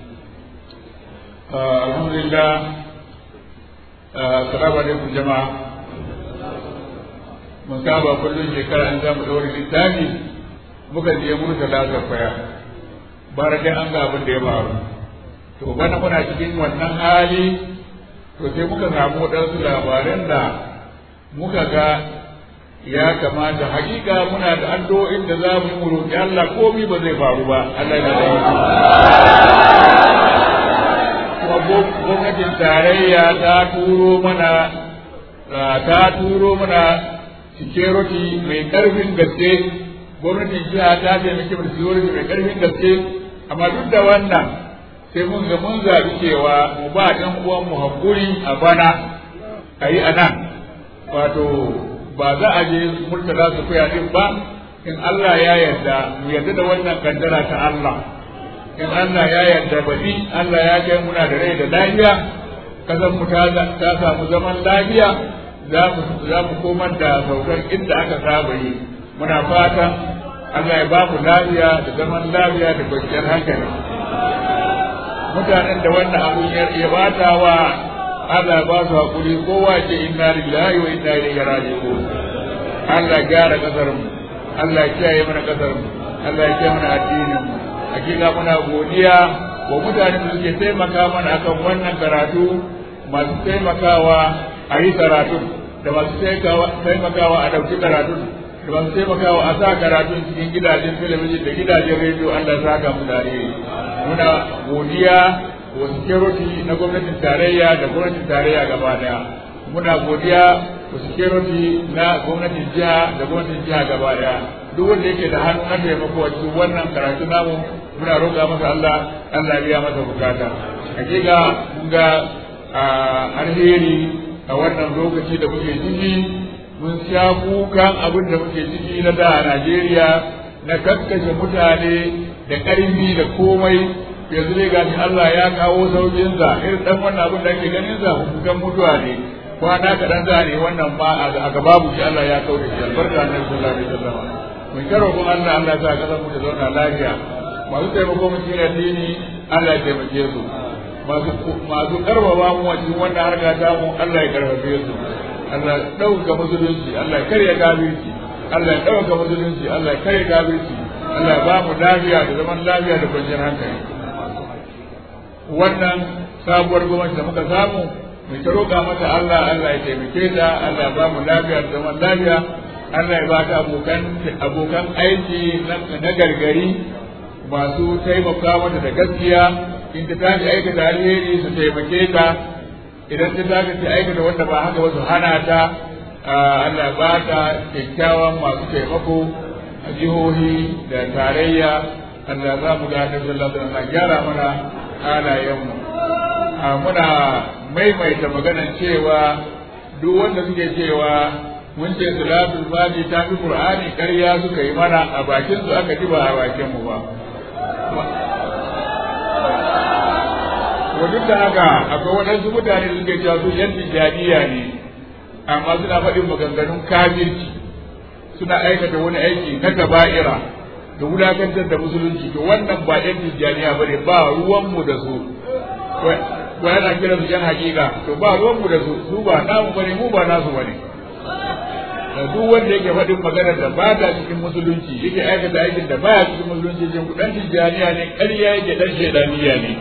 alhamdulillah assalamu alaikum jama'a mun saba kullum shekara in zamu daure littafi muka je murta da faya bara dai an ga abin da ya faru to bana muna cikin wannan hali to sai muka samu wadansu labaran da muka ga ya kamata hakika muna da addu'o'in da za mu yi mu roƙi Allah komai ba zai faru ba Allah ya da kuma gwamnatin tarayya ta turo mana ta turo mana security mai karfin gaske gwamnatin jiha ta taimake mu security mai karfin gaske amma duk da wannan sai mun ga mun zaɓi cewa mu ba ɗan uwan mu hakuri a bana a yi a nan wato ba za a je murtala su koya din ba in Allah ya yarda mu yarda da wannan kaddara ta Allah in Allah ya yarda baɗi Allah ya kai muna da rai da lafiya kasan mu ta samu zaman lafiya za mu za mu komar da saukar inda aka saba yi muna fatan Allah ya ba mu lafiya da zaman lafiya da kwanciyar hankali mutanen da wannan abun ya bata wa Allah ba su hakuri kowa ce inna lillahi wa inna ilaihi raji'un Allah gyara kasar mu Allah ya kiyaye mana kasar mu Allah ya kiyaye mana addinin mu hakika muna godiya wa mutanen da suke taimaka mana akan wannan karatu masu taimakawa a yi karatu da masu taimakawa a ɗauki karatu da masu taimakawa a sa karatun cikin gidajen talabijin da gidajen rediyo Allah ya saka mu da alheri muna godiya wa security na gwamnatin tarayya da gwamnatin tarayya gaba daya muna godiya wa security na gwamnatin jiha da gwamnatin jiha gaba daya duk wanda yake da hannu na taimako a cikin wannan karatu namu muna roƙa masa Allah Allah ya masa bukata hakika mun ga alheri a wannan lokaci da muke ciki mun sha kukan abin da muke ciki na da a Najeriya na kakkashe mutane da ƙarfi da komai yanzu ne gashi Allah ya kawo saukin sa irin dan wannan abin da ake ganin sa hukukan mutuwa ne kwana kaɗan za ne wannan ma a gaba mu shi Allah ya kawo da shi albarka annabi sallallahu alaihi wasallam mun karo kun Allah Allah ya sa kasar mu ta zauna lafiya masu taimako mu cikin addini Allah ya taimake su masu masu karfafa mu a cikin wannan harka ta mu Allah ya karfafe su Allah ya dauka musulunci Allah ya karya kafirci Allah ya dauka musulunci Allah ya karya kafirci Allah ya ba mu lafiya da zaman lafiya da kwanciyar hankali wannan sabuwar gwamnati da muka samu mai ta roƙa mata Allah Allah ya taimake ta Allah ya ba mu lafiya da zaman lafiya Allah ya ba ta abokan abokan aiki na gargari masu taimaka mata da gaskiya in ta tashi aikata alheri su taimake ta idan ta tashi ta aikata wanda ba haka ba su hana ta Allah ba ta kyakkyawan masu taimako a jihohi da tarayya Allah za mu ga da sallallahu alaihi wasallam gyara mana halayenmu muna maimaita maganar cewa duk wanda suke cewa mun ce salatul fati ta fi qur'ani ƙarya suka yi mana a bakin su aka ji ba a bakin mu ba duk da haka akwai waɗansu mutane da suke cewa su yan tijjaniya ne amma suna faɗin maganganun kafirci suna aikata wani aiki na kaba'ira da wulakantar da musulunci to wannan ba yan tijjaniya ba ne ba ruwanmu da su ko yana kira su yan hakika to ba ruwanmu da su su ba namu bane mu ba nasu bane duk wanda yake faɗin maganar da ba ta cikin musulunci yake aikata aikin da baya cikin musulunci jin dan tijjaniya ne ƙarya yake dan shedaniya ne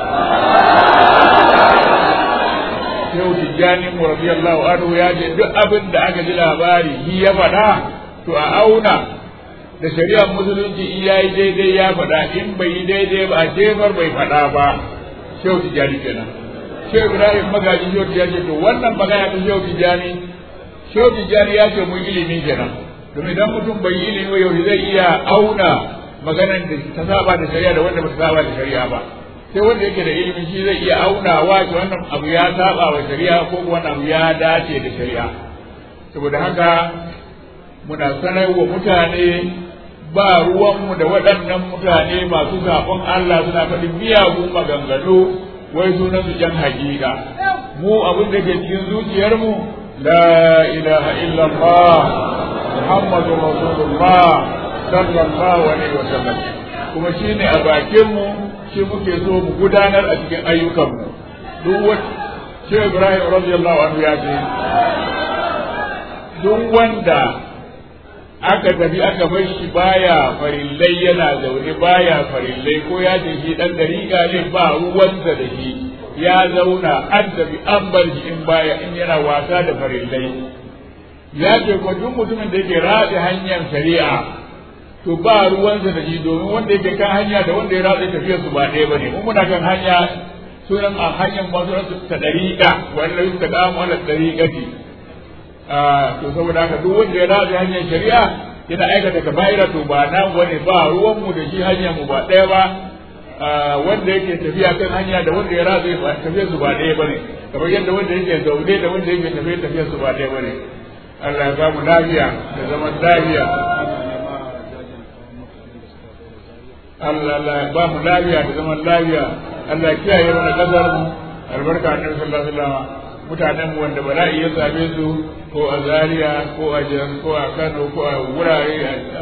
Shehu Tijjani mu radiyallahu anhu ya ce duk abin da aka ji labari shi ya faɗa to a auna da shari'ar musulunci in yayi daidai ya faɗa in bai yi daidai ba a jefar bai faɗa ba Shehu Tijjani kenan Shehu Ibrahim Magaji Shehu Tijjani to wannan magana ta Shehu Tijjani Shehu Tijjani ya ce mun ilimi kenan domin idan mutum bai yi ilimi yau zai iya auna maganar da ta saba da shari'a da wanda ba ta saba da shari'a ba sai wanda yake da ilimi shi zai iya aunawa shi wannan abu ya saba wa shari'a ko wannan abu ya dace da shari'a saboda haka muna sanar wa mutane ba ruwanmu da waɗannan mutane masu zaɓen Allah suna faɗin miyagun maganganu wai sunan su jan hakika mu abin da ke cikin zuciyarmu la ilaha illallah muhammadu rasulullah sallallahu alaihi wasallam kuma shine a bakinmu shi muke so mu gudanar a cikin ayyukanmu duk wanda shi Ibrahim radiyallahu anhu ya ce duk wanda aka tafi aka bar shi baya farillai yana zaune baya farillai ko ya ce shi dan dariƙa ne ba ruwansa da shi ya zauna an tafi an bar shi in baya in yana wasa da farillai ya ce ko duk mutumin da yake raɗe hanyar shari'a to ba ruwansa da shi domin wanda yake kan hanya da wanda ya ratsa tafiyar su ba ɗaya ba ne mun muna kan hanya sunan a hanyar masu rasu ta ɗariƙa wanda yin ta ƙamu ala ɗariƙati to saboda haka duk wanda ya ratsa hanyar shari'a yana aikata kaba'ira to ba nan wani ba ruwanmu da shi hanyar mu ba ɗaya ba wanda yake tafiya kan hanya da wanda ya ratsa tafiyar su ba ɗaya ba ne kamar yadda wanda yake zaune da wanda yake tafiya tafiyar su ba ɗaya ba ne Allah ya ba mu lafiya da zaman lafiya Allah Allah ba mu lafiya da zaman lafiya Allah kiyaye mana kasar mu albarka annabi sallallahu alaihi wasallam mutanen mu wanda bala'i ya same su ko a Zaria ko a Jos ko a Kano ko a wurare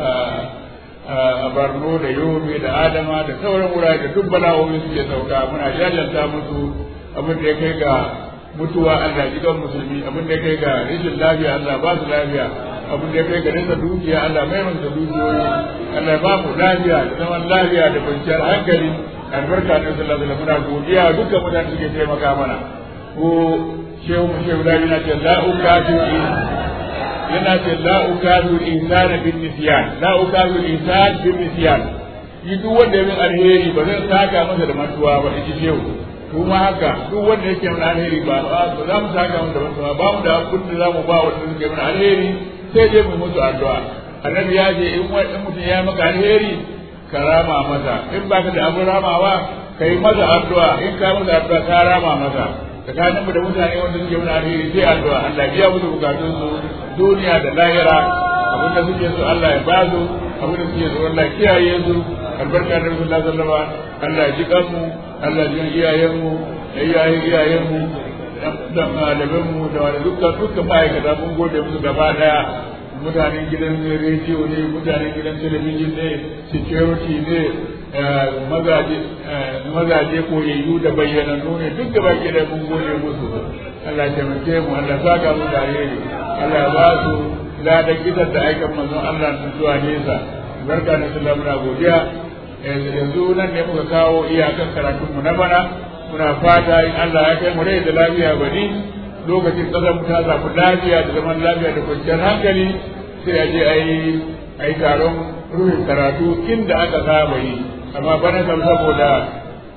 a Borno da Yobe da Adama da sauran wurare da duk bala'o'i suke sauka muna jajanta musu abin da ya kai ga mutuwa Allah ji kan musulmi abin da ya kai ga rashin lafiya Allah ba su lafiya abin da ya kai ga rasa dukiya Allah mai masa dukiyoyi Allah ba mu lafiya da zaman lafiya da kwanciyar hankali albarka ne sallallahu alaihi wasallam muna godiya dukkan mutane suke taimaka mana ko shehu mu shehu dai yana ce la ukadu yana ce la ukadu insan bin nisyan la ukadu insan bin nisyan yi duk wanda ya min alheri ba zan saka masa da mantuwa ba in shehu kuma haka duk wanda yake min alheri ba ba za mu saka masa da mantuwa ba mu da abin da za mu ba wanda suke min alheri sai dai mu musu addu'a annabi ya ce in wani mutum ya maka alheri ka rama masa in baka da abin ramawa ka yi masa addu'a in ka masa addu'a ka rama masa tsakanin mu da mutane wanda suke mana alheri sai addu'a Allah biya musu bukatun su duniya da lahira abin da suke so Allah ya ba su abin da suke so Allah kiyaye su albarka da Rasulullah sallallahu alaihi wasallam Allah ji kanmu Allah ji iyayen mu da iyayen iyayen mu da malaman mu da dukkan dukkan ma'aikata mun gode musu gaba daya mutanen gidan rediyo ne mutanen gidan talabijin ne security ne mazaje mazaje koyayyu da bayyanannu ne duk da baki da mun gode musu Allah ya taimake mu Allah saka mu da alheri Allah ya ba su ladan gidan da aikan manzon Allah sun zuwa nesa barka da sallah muna godiya yanzu nan ne muka kawo iyakan karatun mu na bana muna fata in Allah ya kai mu rai da lafiya bani lokacin kasar mu ta samu lafiya da zaman lafiya da kwanciyar hankali sai a je a yi taron ruhin karatu inda aka saba yi amma bana kam saboda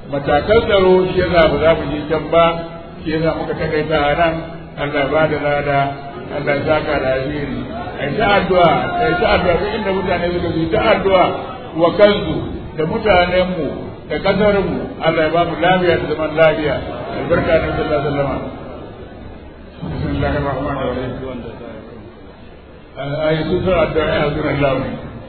matakan tsaro shi yasa ba za mu je can ba shi yasa muka takaita a nan Allah ba da lada Allah ya saka da alheri ai ta addu'a ai ta addu'a duk inda mutane suka yi ta addu'a wa kansu da mutanenmu da kasarmu Allah ya ba mu lafiya da zaman lafiya albarka da sallallahu alaihi wasallam bismillahir rahmanir rahim ai su ta addu'a ya zuwa Allah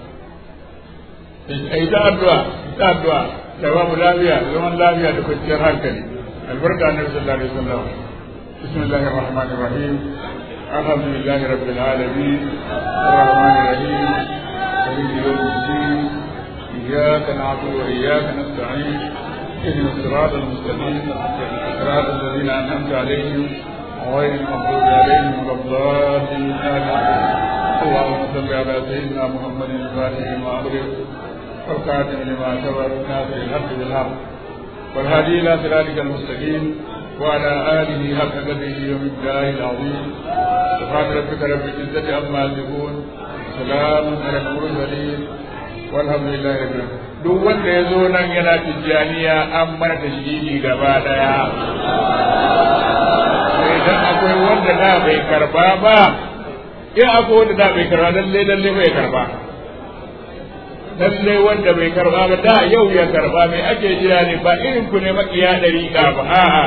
ai ta addu'a ta addu'a da ba mu lafiya da zaman lafiya da kwanciyar hankali albarka da sallallahu alaihi wasallam bismillahir rahmanir rahim الحمد لله رب العالمين الرحمن الرحيم مالك يوم الدين إياك نعبد وإياك نستعين اهدنا الصراط المستقيم صراط الذين أنعمت عليهم غير المغضوب عليهم ولا الضالين اللهم صل على سيدنا محمد الفاتح لما أغلق والخاتم لما سبق ناصر الحق بالحق والهادي إلى صراطك المستقيم وعلى آله حق قدره ومقداره العظيم سبحان ربك رب العزة عما يصفون سلام على المرسلين والحمد لله رب العالمين duk wanda ya zo nan yana tijjaniya an mana tashdidi gaba daya idan akwai wanda da bai karba ba in akwai wanda da bai karba lalle lalle bai karba lalle wanda bai karba ba da yau ya karba mai ake jira ne ba irin ku ne makiya dari ka ba a'a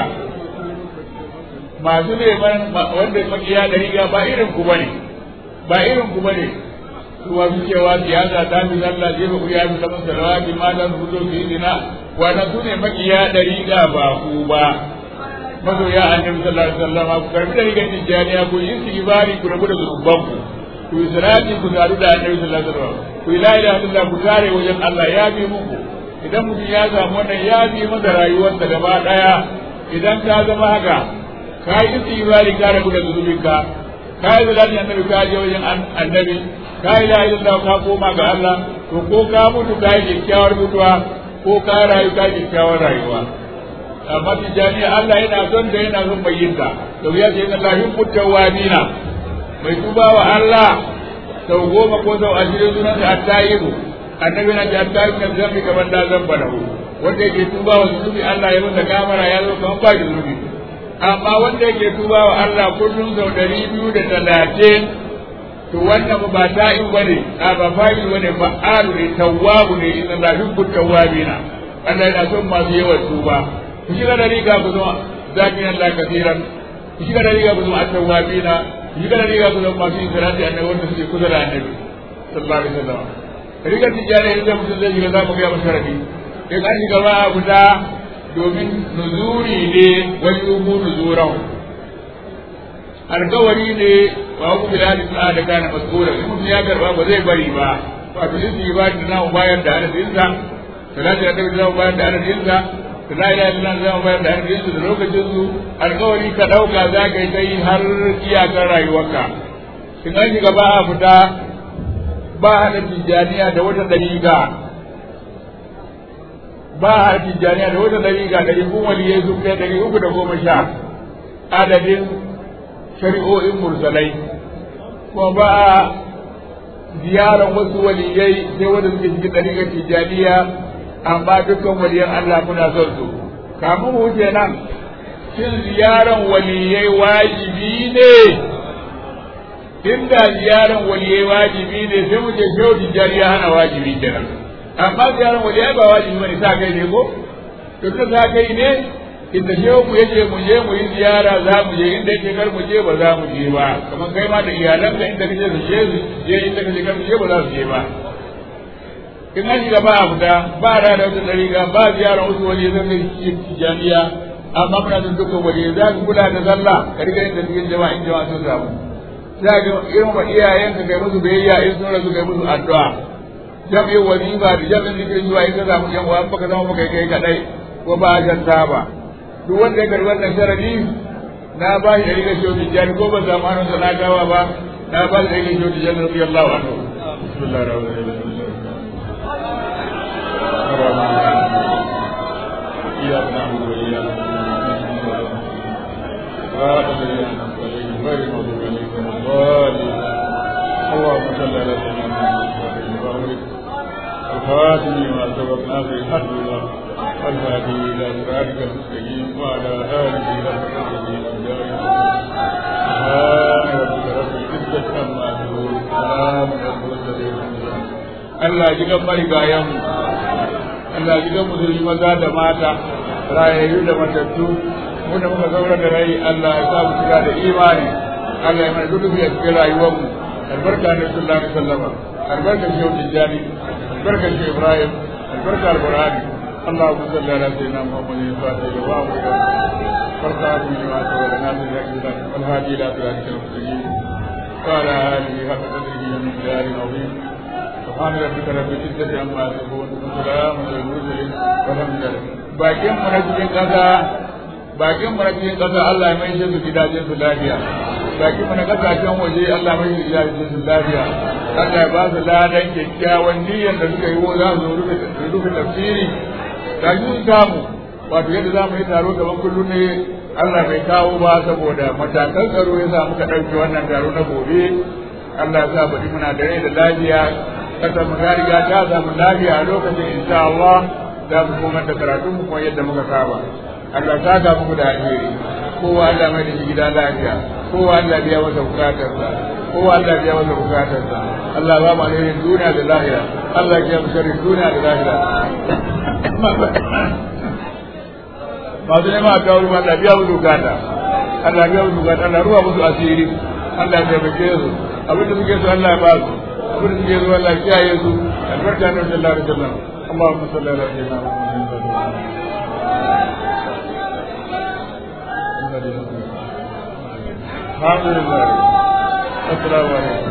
masu neman wanda makiya da riga ba irin ku bane ba irin ku bane su wasu cewa siyasa ta fi sallah jefa ku ya fi saman salawati matan fito su yi dina wannan su ne makiya da riga ba ku ba masoya annabi sallallahu alaihi wasallam ku karbi da rigar tijjaniya ku yi istighfari ku rabu da zunuban ku ku yi salati ku sadu da annabi sallallahu alaihi wasallam ku yi la ilaha illallah ku tare wajen Allah ya bi muku idan mutum ya samu wannan ya bi masa rayuwarsa gaba daya idan ka zama haka ka yi istighfari ka rabu da zunubinka ka yi zalati annabi ka je wajen annabi ka yi la ilaha ka koma ga Allah to ko ka mutu ka yi kyakkyawar mutuwa ko ka rayu ka yi kyakkyawar rayuwa amma tijaniya Allah yana son da yana son bayyinta to ya ce inna lillahi mutawabina mai tuba wa Allah sau goma ko sau ashirin sunan sa attayibu annabi na ce attayibu na zambi gaban da zamba da wanda yake tuba wa zunubi Allah ya masa kamara ya zo kamar ba da zunubi amma wanda yake tuba wa Allah kullum sau ɗari biyu da talatin to wannan ba ta'in bane a ba fa'il bane fa'alu ne tawwabu ne inna la yuhibbu tawwabina Allah yana son masu yawan tuba ku shiga da riga ku zama zakin Allah kafiran ku shiga da riga ku zama at-tawwabina ku shiga da riga ku zama masu insirati annabi wanda suke kusa da annabi sallallahu alaihi wasallam riga tijara idan mutum zai shiga za mu ga masharadi in an shiga ba a guda domin nuzuri ne wani umu nuzuran alkawari ne ba ku bilali suna da kana masura in mutum ya karba ba zai bari ba wato in su yi ba da namu bayar da adadinsa salatu da tabbata zamu bayar da adadinsa la ilaha illallah zamu bayar da adadinsa da lokacin su alkawari ka dauka za ka yi ta yi har iyakar rayuwarka in an shiga ba a fita ba hada tijjaniya da wata dariƙa ba a tijjaniya da wata dariƙa ɗari kun waliyai sun kai ɗari uku da goma sha adadin shari'o'in mursalai kuma ba a ziyarar wasu waliyai sai wanda suke cikin ɗariƙar tijjaniya amma dukkan waliyan Allah muna son su kamun mu wuce nan shin ziyarar waliyai wajibi ne inda ziyarar waliyai wajibi ne sai mu ce shehu tijjaniya hana wajibi kenan amma ziyarar waliyai ba wajibi bane sa kai ne ko to ta sa kai ne inda shehu mu yace mu je mu yi ziyara za mu je inda yake kar mu je ba za mu je ba kamar kai ma da iyalanka inda kace su je su je inda kace kar mu je ba za su je ba in an shiga ba a fita ba a da wata dariƙa ba ziyarar wasu wani zan kai tijaniya amma muna son dukkan waje za ka kula da sallah ka riga yin da cikin jama'a in jama'a sun samu za ka irin wa iyayenka kai musu biyayya in sun rasu kai musu addu'a jami'in wazifa da jami'in zikirin zuwa in ka samu yan uwa baka zama maka kai kadai ko ba a janta ba duk wanda ya karbi wannan sharadi na ba shi da riga shi tijani ko ba samu hannun sa na gawa ba na ba shi da riga shi tijani radiyallahu anhu bismillahir rahmanir rahim إياك نعبد وإياك نستعين صراط الذين أنعمت عليهم غير المغضوب عليهم ولا الضالين اللهم صل على سيدنا محمد وعلى آله وصحبه الخاتم لما سبق ناصر الحق بالله والهادي إلى صراطك المستقيم وعلى آله وصحبه أجمعين سبحان ربك رب العزة عما يصفون سلام على المرسلين Allah ji gan marigayen Allah ji gan musulmi maza da mata rayayyu da matattu mu da muka zaura da rai Allah ya sa mu cika da imani Allah ya mana dudu ya cikin rayuwar mu albarka ne sallallahu alaihi wasallam albarka shi Tijani albarka shi Ibrahim albarka al-Qur'ani Allahumma salli ala sayyidina Muhammadin fatihi wa alihi barka bi ma tawalla nabi yakida wal hadi ila siratil mustaqim qala alihi haqqa qadrihi min dari azim سبحان ربك رب العزة عما يصفون وسلام على المرسلين والحمد لله باقين مرجين قضا باقين مرجين قضا الله ما يشهد gidajen su lafiya bakin mu na kasashen waje Allah mai gidajen su lafiya Allah ya ba su ladan kyakkyawan niyyar da suka yi wa za su rufe rufe tafsiri da yin samu wato yadda za mu yi taro gaban kullum ne Allah bai kawo ba saboda matakan tsaro ya sa muka ɗauki wannan taro na gobe Allah ya sa bari muna da rai da lafiya kasar mu ta riga ta samu lafiya a lokacin insha Allah za mu koma da karatun mu kuma yadda muka saba Allah ta ga muku da alheri kowa Allah mai da shi gida lafiya kowa Allah biya masa bukatarsa kowa Allah biya masa bukatarsa Allah ba mu alherin duniya da lahira Allah ya mu sharrin duniya da lahira masu nema a kawo ruwa Allah biya musu bukata Allah biya musu bukata Allah ruwa musu asiri Allah ya taimake su abin da suke so Allah ya ba su abin da suke so Allah ya kiyaye su albarka da sallallahu alaihi wasallam Allahumma salli ala sayyidina Muhammadin alhamdulillah assalamu alaikum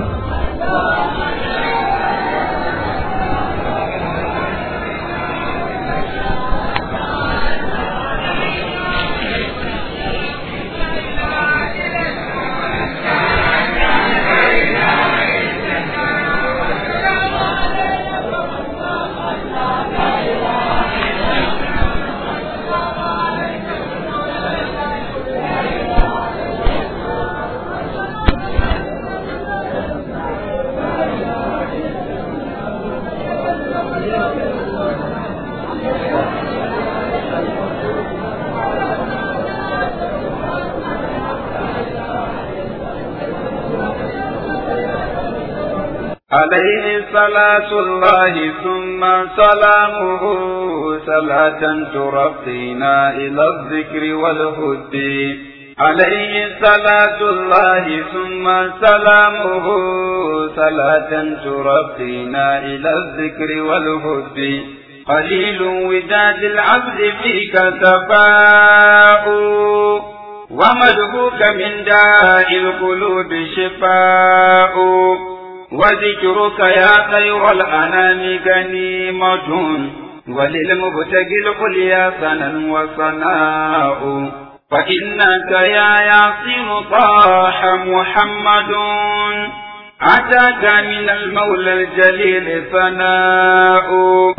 عليه صلاة الله ثم سلامه صلاة ترقينا إلى الذكر والهد عليه صلاة الله ثم سلامه صلاة ترقينا إلى الذكر والهد قليل وداد العبد فيك تفاؤ ومدهوك من داء القلوب شفاء وذكرك يا خير الأنام غنيمة وللمبتغي العليا ثنا وثناء فإنك يا ياسين طاح محمد أتاك من المولى الجليل ثناء